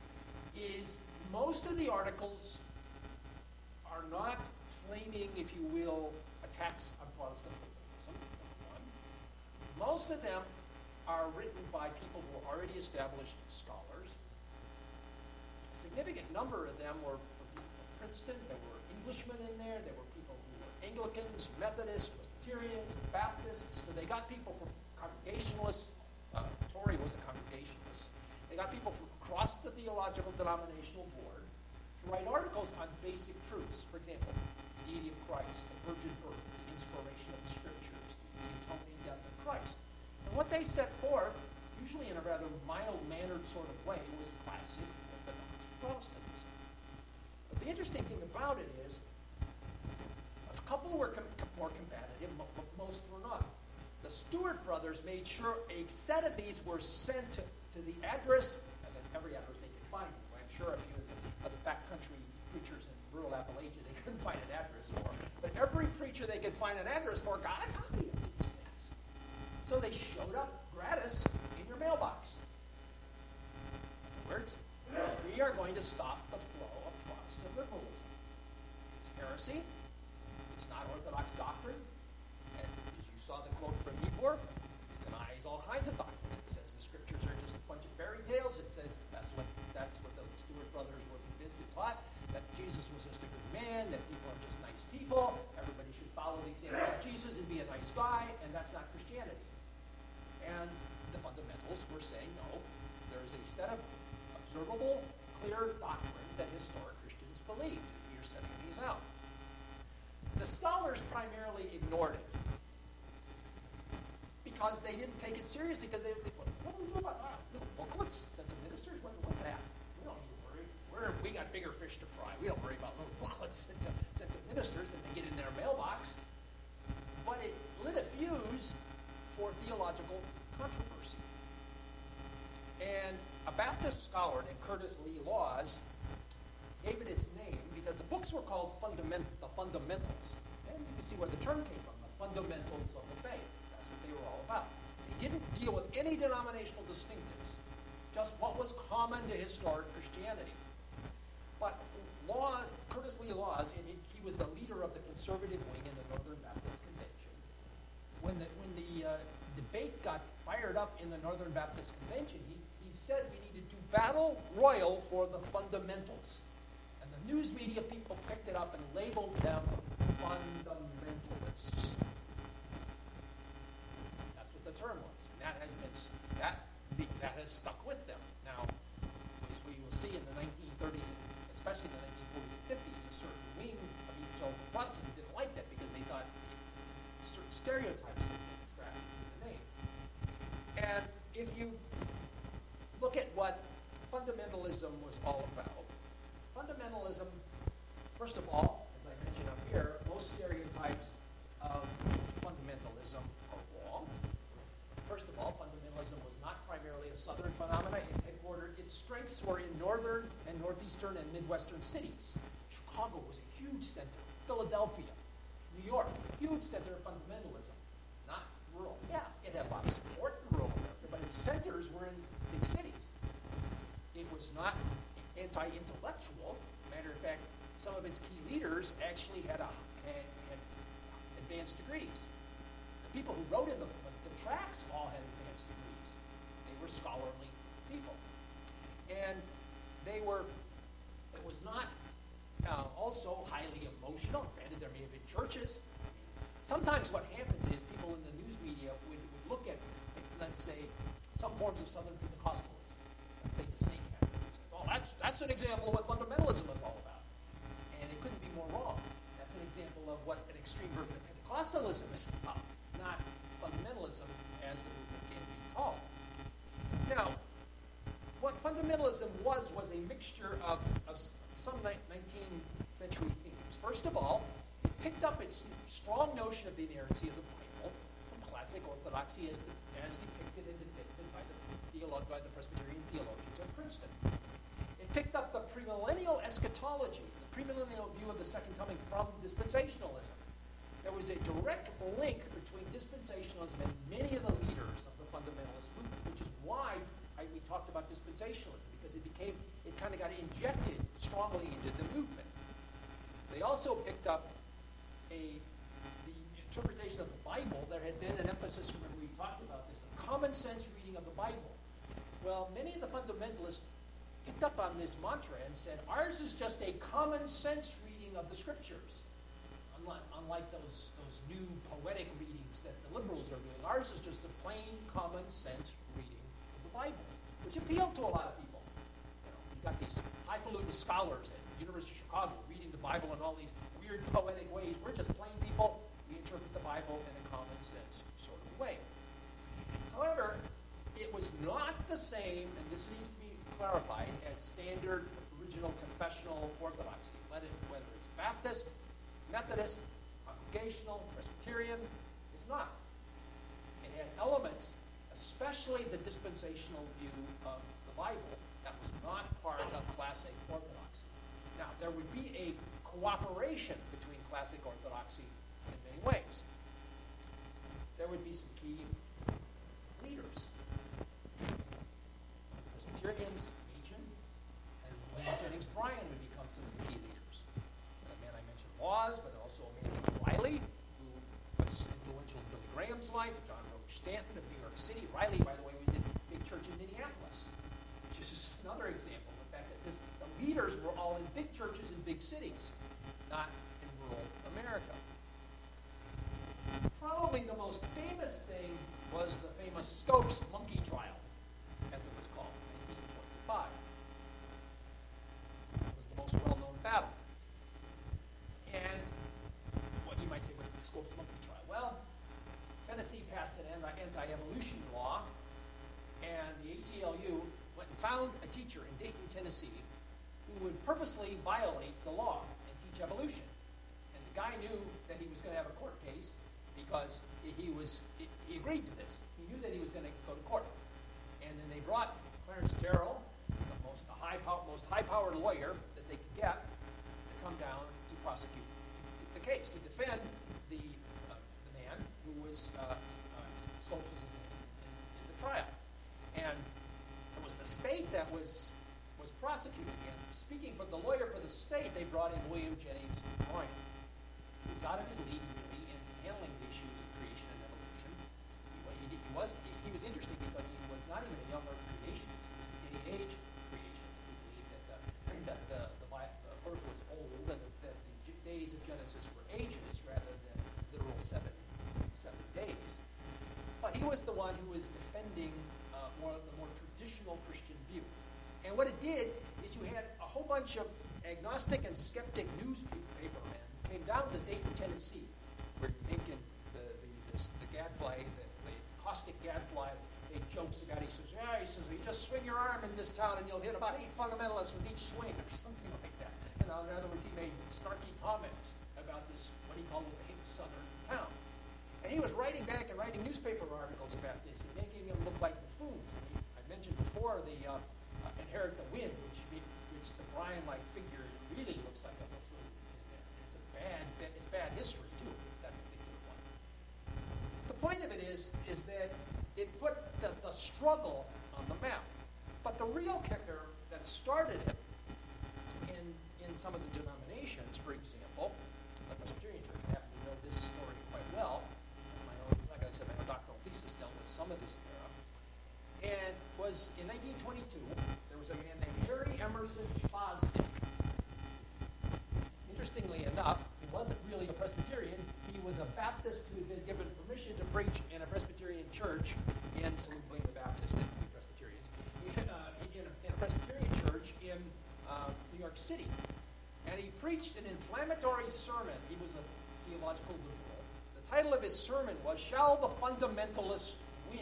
is most of the articles are not flaming, if you will, attacks on Protestantism. Most of them are written by people who are already established scholars. A significant number of them were from Princeton. There were Englishmen in there. There were people who were Anglicans, Methodists, Presbyterians, Baptists. So they got people from Congregationalists. Torrey was a Congregationalist. They got people from across the theological denominational board to write articles on basic truths. For example, the deity of Christ, the virgin birth, the inspiration of the scriptures, the atoning death of Christ. And what they set forth, usually in a rather mild-mannered sort of way, was classic Orthodox Protestantism. But the interesting thing about it is, a couple were more competitive, but most were not. The Stewart brothers made sure a set of these were sent to the address, and then every address they could find. I'm sure if you had the backcountry preachers in rural Appalachia, they couldn't find an address for. But every preacher they could find an address for got a copy of these things. So they showed up gratis in your mailbox. In other words, we are going to stop the flow of Protestant liberalism. It's heresy. It's not Orthodox doctrine. And as you saw the quote from Niebuhr, it denies all kinds of doctrines. It says the scriptures are just a bunch of fairy tales. It says that's what the Stewart brothers were convinced and taught, that Jesus was just a good man, that people are just nice people, everybody should follow the example of Jesus. no. There's a set of observable, clear doctrines that historic Christians believed. We are setting these out. The scholars primarily ignored it because they didn't take it seriously, because they what do we do about that? Booklets sent to ministers? What's that? We don't need to worry. We got bigger fish to fry. We don't worry about little booklets sent to ministers that they get in their mailbox. But it lit a fuse for theological controversy. And a Baptist scholar named Curtis Lee Laws gave it its name because the books were called the Fundamentals. And you can see where the term came from, the fundamentals of the faith. That's what they were all about. They didn't deal with any denominational distinctives, just what was common to historic Christianity. But Curtis Lee Laws, and he was the leader of the conservative wing in the Northern Baptist Convention. When the debate got fired up in the Northern Baptist Convention, he said we need to do battle royal for the fundamentals. And the news media people picked it up and labeled them fundamentalists. That's what the term was. And that has stuck with them. Now, as we will see in the 1930s, especially in the 1940s and 50s, a certain wing of evangelical Protestants didn't like that because they thought certain stereotypes had been attracted to the name. And if you look at what fundamentalism was all about, fundamentalism, first of all, as I mentioned up here, most stereotypes of fundamentalism are wrong. First of all, fundamentalism was not primarily a southern phenomenon. Its strengths were in northern and northeastern and midwestern cities. Chicago was a huge center. Philadelphia, New York, huge center of fundamentalism. Not rural. Yeah, it had a lot of support in rural America, but its centers were in big cities. It was not anti-intellectual. Matter of fact, some of its key leaders actually had advanced degrees. The people who wrote in the tracts all had advanced degrees. They were scholarly people. And it was not also highly emotional. Granted, there may have been churches. Sometimes what happens is people in the news media would look at, let's say, some forms of Southern Pentecostalism. Let's say the snake handle. Oh, that's an example of what fundamentalism is all about. And it couldn't be more wrong. That's an example of what an extreme version of Pentecostalism is about, not fundamentalism as the movement can be called. Now, what fundamentalism was a mixture of some 19th century themes. First of all, it picked up its strong notion of the inerrancy of the Bible from classic orthodoxy as depicted and depicted by the Presbyterian theologians of Princeton. It picked up the premillennial eschatology, the premillennial view of the second coming from dispensationalism. There was a direct link between dispensationalism and many of the leaders of the fundamentalist movement, which is why we talked about dispensationalism, because it kind of got injected strongly into the movement. They also picked up the interpretation of the Bible. There had been an emphasis, remember we talked about this, a common sense reading of the Bible. Well, many of the fundamentalists picked up on this mantra and said, ours is just a common sense reading of the scriptures. Unlike those new poetic readings that the liberals are doing, ours is just a plain common sense reading of the Bible, which appealed to a lot of people. You got these highfalutin scholars at the University of Chicago reading the Bible in all these weird poetic ways. We're just plain people. We interpret the Bible in a common sense sort of way. However, it was not the same, and this needs to be clarified, as standard original confessional orthodoxy, whether it's Baptist, Methodist, Congregational, Presbyterian. It's not. It has elements, especially the dispensational view of the Bible, that was not part of classic orthodoxy. Now, there would be a cooperation between classic orthodoxy in many ways. There would be some key leaders. Presbyterians, Machen, and William Jennings Bryan would become some of the key leaders. The man I mentioned, Laws, but also a man named Riley, who was influential in Billy Graham's life, John Roach Stanton of New York City. Riley, by the way, was in a big church in Minneapolis, which is just another example of the fact that the leaders were all in big churches in big cities, not in rural America. Probably the most famous thing was the famous Scopes monkey trial. As a preacher in Dayton, Tennessee, who would purposely violate the law and teach evolution. And the guy knew that he was going to have a court case because he agreed to this. He knew that he was going to go to court. And then they brought Clarence Darrow, the most high-powered lawyer that they could get, to come down to prosecute the case, to defend the man who was, Scopes was his name, in the trial. And it was the state that was prosecuting him. Speaking for the lawyer for the state, they brought in William Jennings Bryan. He was out of his league, really, in handling the issues of creation and evolution. He was interesting because he was not even a young earth creationist. He was a Day Age creationist. He believed that the earth was old and that the days of Genesis were ages rather than literal seven days. But he was the one who was defending the more traditional Christian view. And what it did is you had a whole bunch of agnostic and skeptic newspapermen came down to Dayton, Tennessee, where Lincoln, the gadfly, the caustic gadfly, made jokes about. He says, you just swing your arm in this town and you'll hit about 8 fundamentalists with each swing, or something like that. In other words, he made snarky comments about this, what he called was a hick southern town. And he was writing back and writing newspaper articles about this and making them look like buffoons. I mentioned before the Inherit the Wind, which the Bryan-like figure really looks like a buffoon in there. It's bad history, too, that particular one. The point of it is that it put the struggle on the map. But the real kicker that started it in some of the denominations, for example, the Presbyterian Church, I happen to know this story quite well. Like I said, my own doctoral thesis dealt with some of this era. And was in 1922, there was a man named Harry Emerson Fosdick. Interestingly enough, he wasn't really a Presbyterian. He was a Baptist who had been given permission to preach in a Presbyterian church in, so we blame the Baptists, they didn't be Presbyterians, in a Presbyterian church in New York City. And he preached an inflammatory sermon. He was a theological liberal. The title of his sermon was, "Shall the Fundamentalists Win?"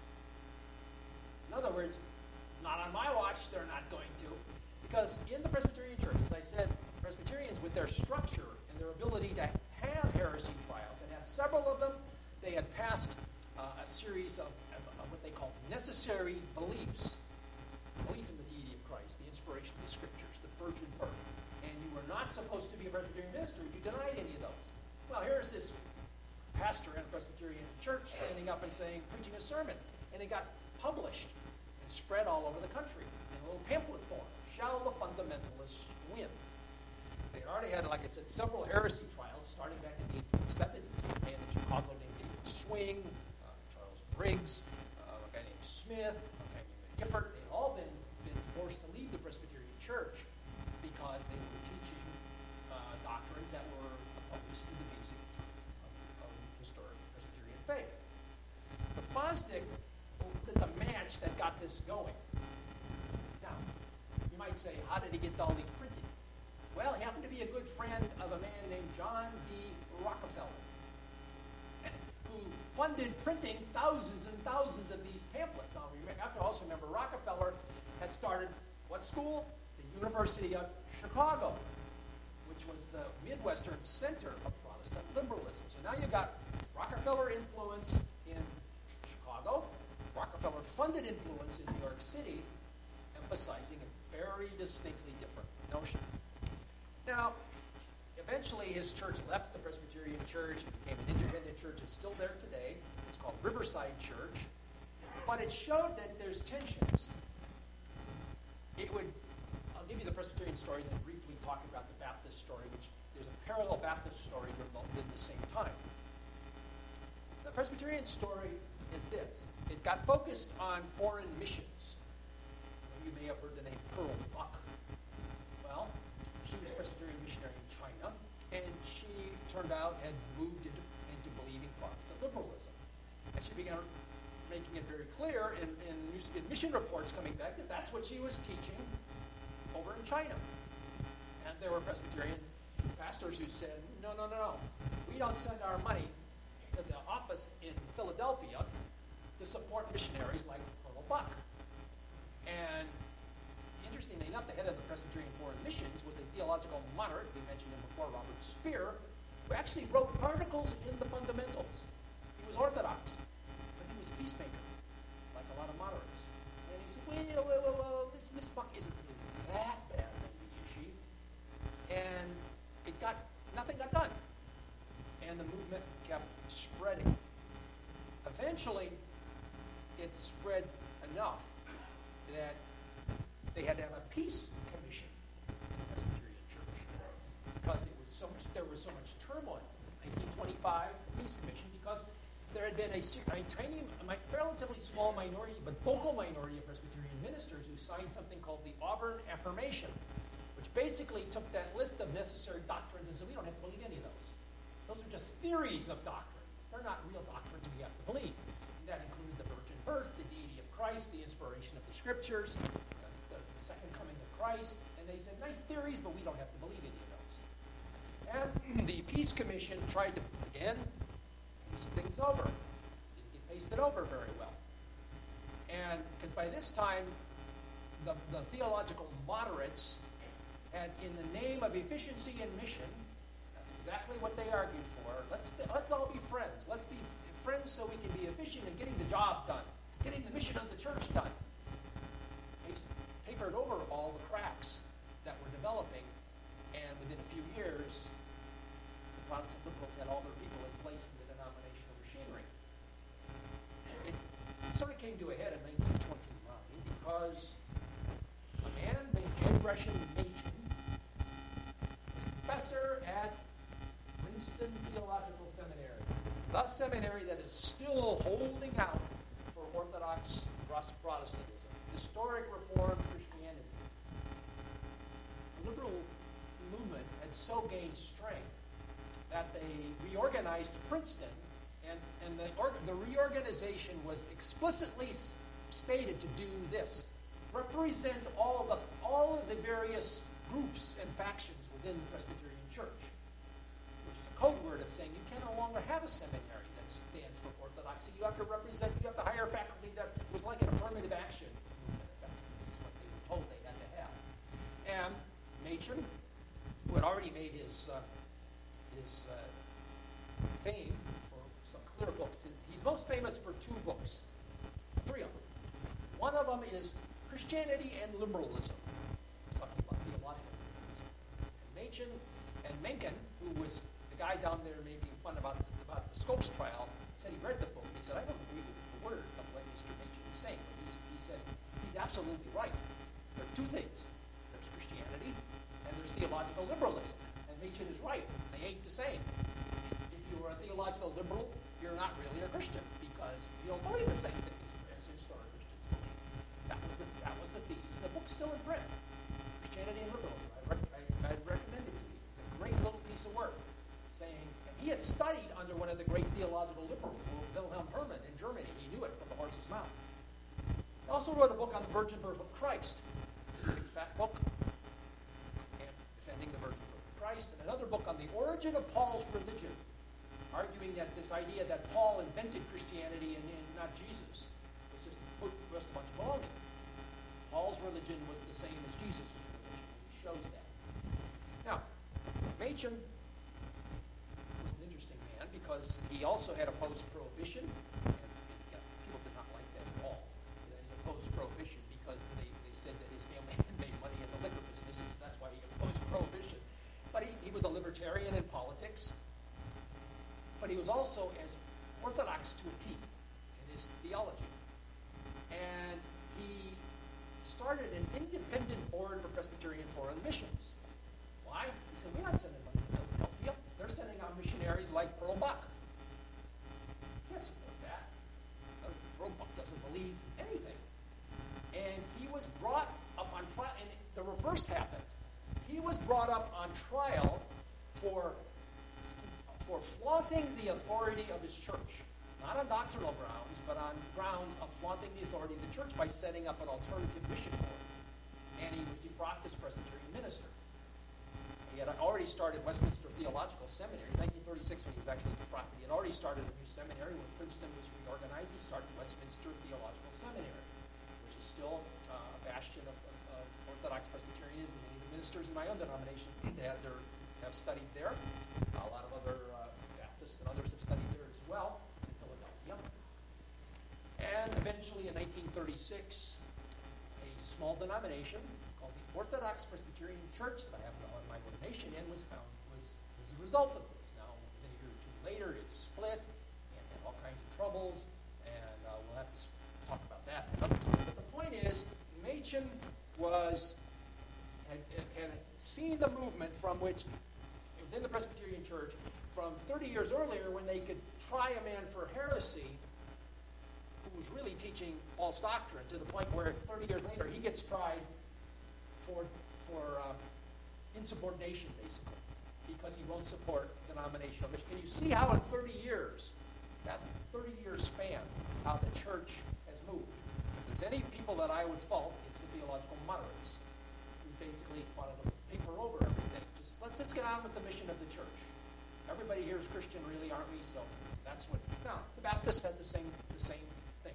In other words, not on my watch, they're not going to. Because in the Presbyterian Church, as I said, Presbyterians, with their structure and their ability to have heresy trials, and have several of them, they had passed a series of what they called necessary beliefs. Belief in the deity of Christ, the inspiration of the Scriptures, the virgin birth. And you were not supposed to be a Presbyterian minister if you denied any of those. Well, here's this pastor in a Presbyterian church standing up and saying, preaching a sermon. And it got published and spread all over the country in a little pamphlet form. Shall the fundamentalists win? They already had, like I said, several heresy trials starting back in the 1870s. A man in Chicago named David Swing, Charles Briggs, a guy named Smith, a guy named Gifford. They'd all been forced to leave the Presbyterian Church because they were teaching doctrines that were opposed to the basic truths of historic Presbyterian faith. But Fosdick lit the match that got this going. Now, you might say, how did he get all these printed? Well, he happened to be a good friend of a man named John D. Rockefeller, who funded printing thousands and thousands of these pamphlets. Now, you have to also remember, Rockefeller had started what school? The University of Chicago, which was the Midwestern center of Protestant liberalism. So now you've got Rockefeller influence in Chicago, Rockefeller funded influence in New York City, emphasizing a very distinctly different notion. Now, eventually his church left the Presbyterian Church and became an independent church. It's still there today. It's called Riverside Church. But it showed that there's tensions. I'll give you the Presbyterian story and then briefly talk about the Baptist story, which there's a parallel Baptist story revolved in the same time. The Presbyterian story is this. It got focused on foreign missions. You may have heard the name Pearl Buck. Well, she was a Presbyterian missionary in China, and she turned out had moved into believing Protestant liberalism. And she began making it very clear in mission reports coming back that that's what she was teaching over in China. And there were Presbyterian pastors who said, no. We don't send our money to the office in Philadelphia to support missionaries like Pearl Buck. And Presbyterian Foreign Missions was a theological moderate, we mentioned him before, Robert Speer, who actually wrote articles in the Fundamentals. He was Orthodox, but he was a peacemaker, like a lot of moderates. And he said, well, this Buck isn't really that bad of a issue. And nothing got done. And the movement kept spreading. Eventually, it spread enough that they had to have a peace commission in the Presbyterian Church because there was so much turmoil. 1925, the peace commission, because there had been a relatively small minority, but vocal minority of Presbyterian ministers who signed something called the Auburn Affirmation, which basically took that list of necessary doctrines and said, we don't have to believe any of those. Those are just theories of doctrine. They're not real doctrines we have to believe. And that included the virgin birth, the deity of Christ, the inspiration of the scriptures, the second coming of Christ. And they said, nice theories, but we don't have to believe any of those. And the Peace Commission tried to, again, paste things over. Didn't get pasted over very well. And because by this time, the theological moderates had, in the name of efficiency and mission, that's exactly what they argued for. Let's all be friends. Let's be friends so we can be efficient in getting the job done, getting the mission of the church done. They papered over all the cracks that were developing, and within a few years, the Protestant liberals had all their people in place in the denominational machinery. It sort of came to a head in 1929 because a man named J. Gresham Machen was a professor at Princeton Theological Seminary, the seminary that is still holding out for Orthodox Protestantism, historic Reformed Christianity. The liberal movement had so gained strength that they reorganized Princeton, and the reorganization was explicitly stated to do this: represent all of the various groups and factions within the Presbyterian Church, which is a code word of saying you can no longer have a seminary that stands for orthodoxy. You have to hire faculty that was like an affirmative action movement. That's what they were told they had to have. And Machen, who had already made his fame for some clear books, he's most famous for two books, three of them. One of them is Christianity and Liberalism, talking about theological liberalism. And Machen and Mencken, who was the guy down there making fun about the Scopes trial, said he read the book. He said, I don't agree with the word of what Mr. Machen is saying, but he said he's absolutely right. There are two things. There's Christianity and there's theological liberalism. And Machen is right. They ain't the same. If you are a theological liberal, you're not really a Christian because you don't believe the same thing as historic Christians believe. That was the thesis. The book's still in print. Christianity and Liberalism. I recommend it to you. It's a great little piece of work saying, and he had studied under one of the great theological liberals, Wilhelm Hermann in Germany. He knew it from the horse's mouth. He also wrote a book on the virgin birth of Christ. A big fat book. And defending the virgin birth of Christ. And another book on the origin of Paul's religion, arguing that this idea that Paul invented Christianity and not Jesus was just a bunch of baloney. Paul's religion was the same as Jesus' religion. He shows that. Now, Machen was an interesting man because he also had opposed prohibition, and people did not like that at all. He opposed prohibition because they said that his family had made money in the liquor business, and so that's why he opposed prohibition. But he was a libertarian in politics, but he was also as orthodox to a T in his theology. And he started an independent board for Presbyterian Foreign Missions. Why? He said, we're not sending money to Philadelphia. They're sending out missionaries like Pearl Buck. Can't support that. Pearl Buck doesn't believe anything. And he was brought up on trial, and the reverse happened. He was brought up on trial for flaunting the authority of his church. Not on doctrinal grounds, but on grounds of flaunting the authority of the church by setting up an alternative mission board. And he was defrocked as Presbyterian minister. He had already started Westminster Theological Seminary. In 1936, when he was actually defrocked, he had already started a new seminary. When Princeton was reorganized, he started Westminster Theological Seminary, which is still a bastion of Orthodox Presbyterianism in the pastors in my own denomination have studied there. A lot of other Baptists and others have studied there as well. It's in Philadelphia. And eventually in 1936, a small denomination called the Orthodox Presbyterian Church that I happened to have my ordination in was a result of this. Now, a year or two later, it's split and had all kinds of troubles, and we'll have to talk about that another time. But the point is, Machen had seen the movement from which, within the Presbyterian Church, from 30 years earlier when they could try a man for heresy who was really teaching false doctrine, to the point where 30 years later he gets tried for insubordination, basically, because he won't support denominational mission. And you see how in 30 years, that 30-year span, how the church has moved. If there's any people that I would fault, it's the theological moderates, who basically wanted to paper over everything. Let's just get on with the mission of the church. Everybody here is Christian, really, aren't we? So that's what. No, the Baptists had the same thing.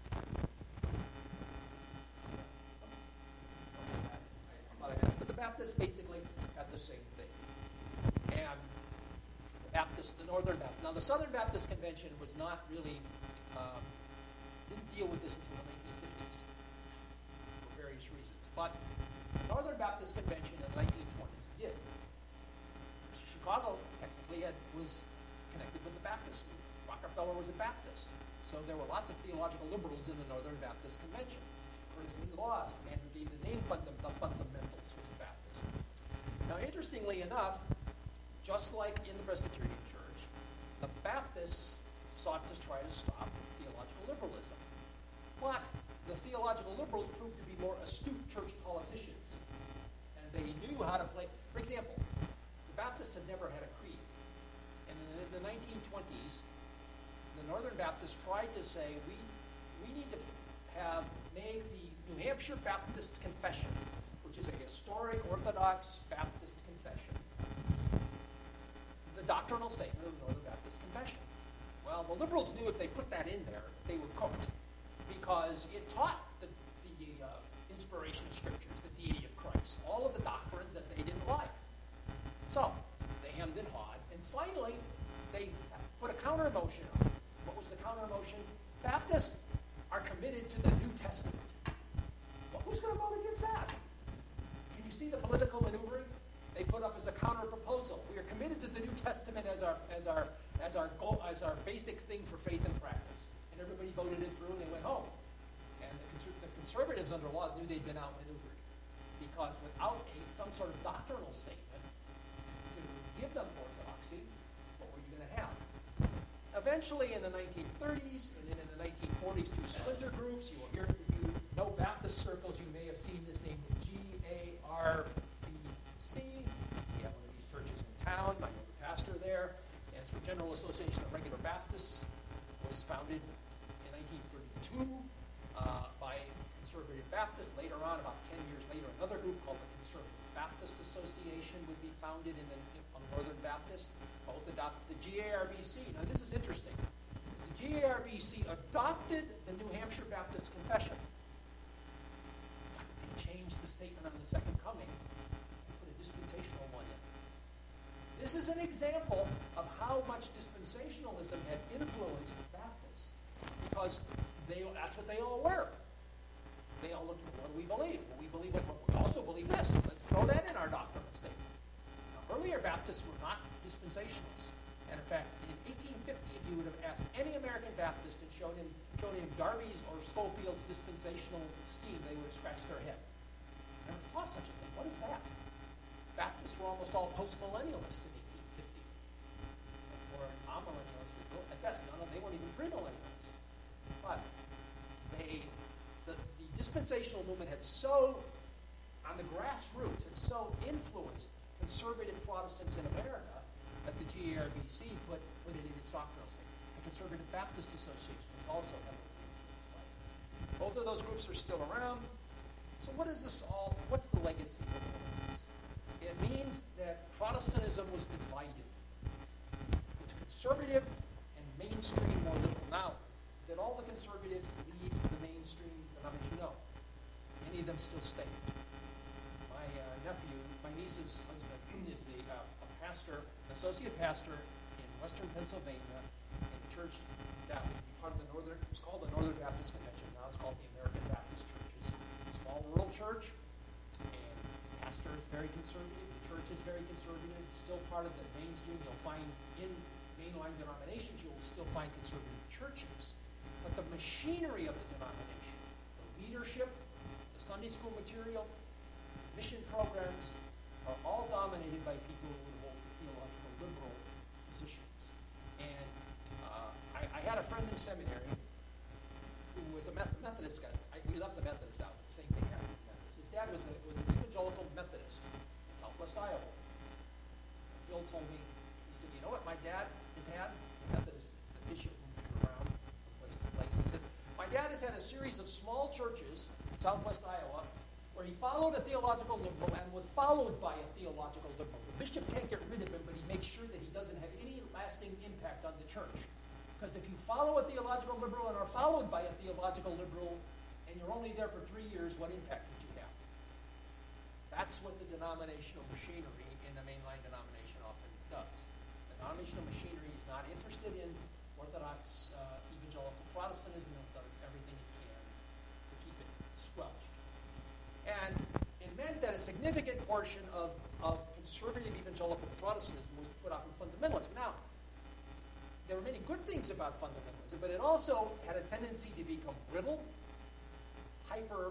But the Baptists basically had the same thing. And the Northern Baptist. Now, the Southern Baptist Convention was not really, didn't deal with this until the 1950s for various reasons. But the Northern Baptist Convention in the 1920s did. Chicago technically was connected with the Baptist movement. Rockefeller was a Baptist. So there were lots of theological liberals in the Northern Baptist Convention. Ernest Lee Laws, the man who gave the name the Fundamentals, was a Baptist. Now, interestingly enough, just like in the Presbyterian Church, the Baptists sought to try to stop theological liberalism. But the theological liberals proved to be more astute church politicians. And they knew how to play. For example, the Baptists had never had a creed. And in the 1920s, the Northern Baptists tried to say, we need to make the New Hampshire Baptist Confession, which is a historic Orthodox Baptist confession, the doctrinal statement of the Northern Baptist Confession. Well, the liberals knew if they put that in there, they were cooked, because it taught the inspiration of Scriptures, the deity of Christ, all of the doctrines that they didn't like. So they hemmed and hawed, and finally they put a counter motion on. What was the counter motion? Baptists are committed to the New Testament. Well, who's going to vote against that? Can you see the political maneuvering they put up as a counter proposal? We are committed to the New Testament as our goal, as our basic thing for faith and practice. And everybody voted it through, and they went home. And the conservatives under Laws knew they'd been outmaneuvered, because without some sort of doctrinal statement to give them orthodoxy, what were you going to have? Eventually, in the 1930s and then in the 1940s, two splinter groups. You will hear, if you know Baptist circles, you may have seen this name, the GARBC. We have one of these churches in town. I know the pastor there. It stands for General Association of Regular Baptists. It was founded in 1932 by conservative Baptists. Later on, about 10 years later, another group called the Conservative Baptist Association would be founded on Northern Baptist. Both adopted the GARBC. Now, this is interesting. The GARBC adopted the New Hampshire Baptist Confession. They changed the statement on the Second Coming and put a dispensational one in. This is an example of how much dispensationalism had influenced the Baptists, because that's what they all were. They all looked at, what do we believe? Well, we also believe this. Let's throw that in our doctrinal statement. Now, earlier Baptists were not dispensationalists. And in fact, in 1850, if you would have asked any American Baptist and shown him Darby's or Schofield's dispensational scheme, they would have scratched their head. Never thought such a thing. What is that? Baptists were almost all post-millennialists in 1850. Or amillennialists at best. No, they weren't even premillennialists. But the dispensational movement had so, on the grassroots, had so influenced conservative Protestants in America that the GARBC put it in its doctrinal statement. The Conservative Baptist Association was also heavily influenced by this. Both of those groups are still around. So what's the legacy of all of this? It means that Protestantism was divided into conservative and mainstream, more liberal. Now, did all the conservatives leave the mainstream denomination? No. Many of them still stayed. My niece's husband is a pastor, an associate pastor in Western Pennsylvania, in a church that would be part of the Northern, it was called the Northern Baptist Convention. Now it's called the American Baptist Churches. It's a small rural church, and the pastor is very conservative. The church is very conservative. Still part of the mainstream. You'll find in mainline denominations, you'll still find conservative churches. But the machinery of the denomination, the leadership, the Sunday school material, mission programs are all dominated by people who would hold theological liberal positions. And I had a friend in seminary who was a Methodist guy. We left the Methodists out, but the same thing happened with the Methodists. His dad was an evangelical Methodist in Southwest Iowa. Bill told me, he said, you know what my dad has had? The Methodist, the bishop moved around from place to place. He says, my dad has had a series of small churches in Southwest Iowa where he followed a theological liberal and was followed by a theological liberal. The bishop can't get rid of him, but he makes sure that he doesn't have any lasting impact on the church. Because if you follow a theological liberal and are followed by a theological liberal, and you're only there for 3 years, what impact did you have? That's what the denominational machinery in the mainline denomination often does. The denominational machinery is not interested in Orthodox evangelical Protestantism and does everything it can to keep it squelched. And it meant that a significant portion of conservative evangelical Protestantism was put off in fundamentalism. Now, there were many good things about fundamentalism, but it also had a tendency to become brittle, hyper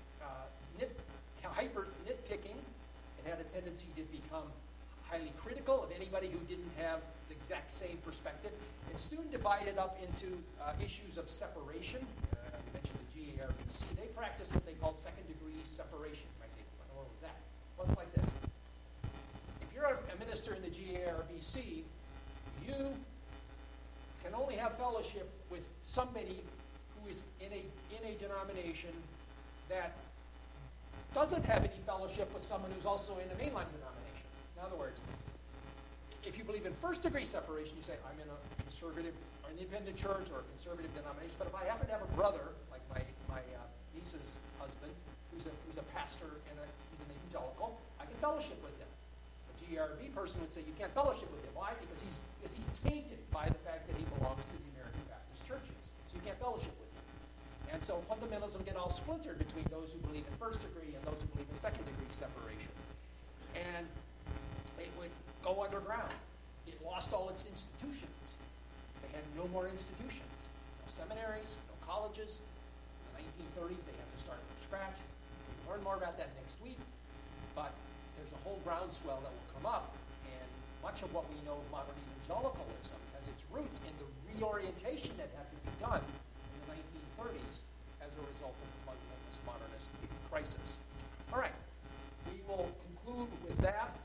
nitpicking. It had a tendency to become highly critical of anybody who didn't have the exact same perspective. It soon divided up into issues of separation. You mentioned the GARBC. They practiced what they called second-degree separation. You might say, what was that? Well, it's like this. If you're a minister in the GARBC, you can only have fellowship with somebody who is in a denomination that doesn't have any fellowship with someone who's also in a mainline denomination. In other words, if you believe in first-degree separation, you say, I'm in a conservative or an independent church or a conservative denomination, but if I happen to have a brother, like my niece's husband, who's a pastor and he's an evangelical, I can fellowship with him. A GRB person would say you can't fellowship with him. Why? Because he's tainted by the fact that he belongs to the American Baptist churches. So you can't fellowship with him. And so fundamentalism get all splintered between those who believe in first degree and those who believe in second degree separation. And it would go underground. It lost all its institutions. They had no more institutions. No seminaries, no colleges. In the 1930s, they had to start from scratch. We'll learn more about that next week. But there's a whole groundswell that will come up. And much of what we know of modern evangelicalism has its roots in the reorientation that had to be done in the 1930s as a result of the fundamentalist modernist crisis. All right. We will conclude with that.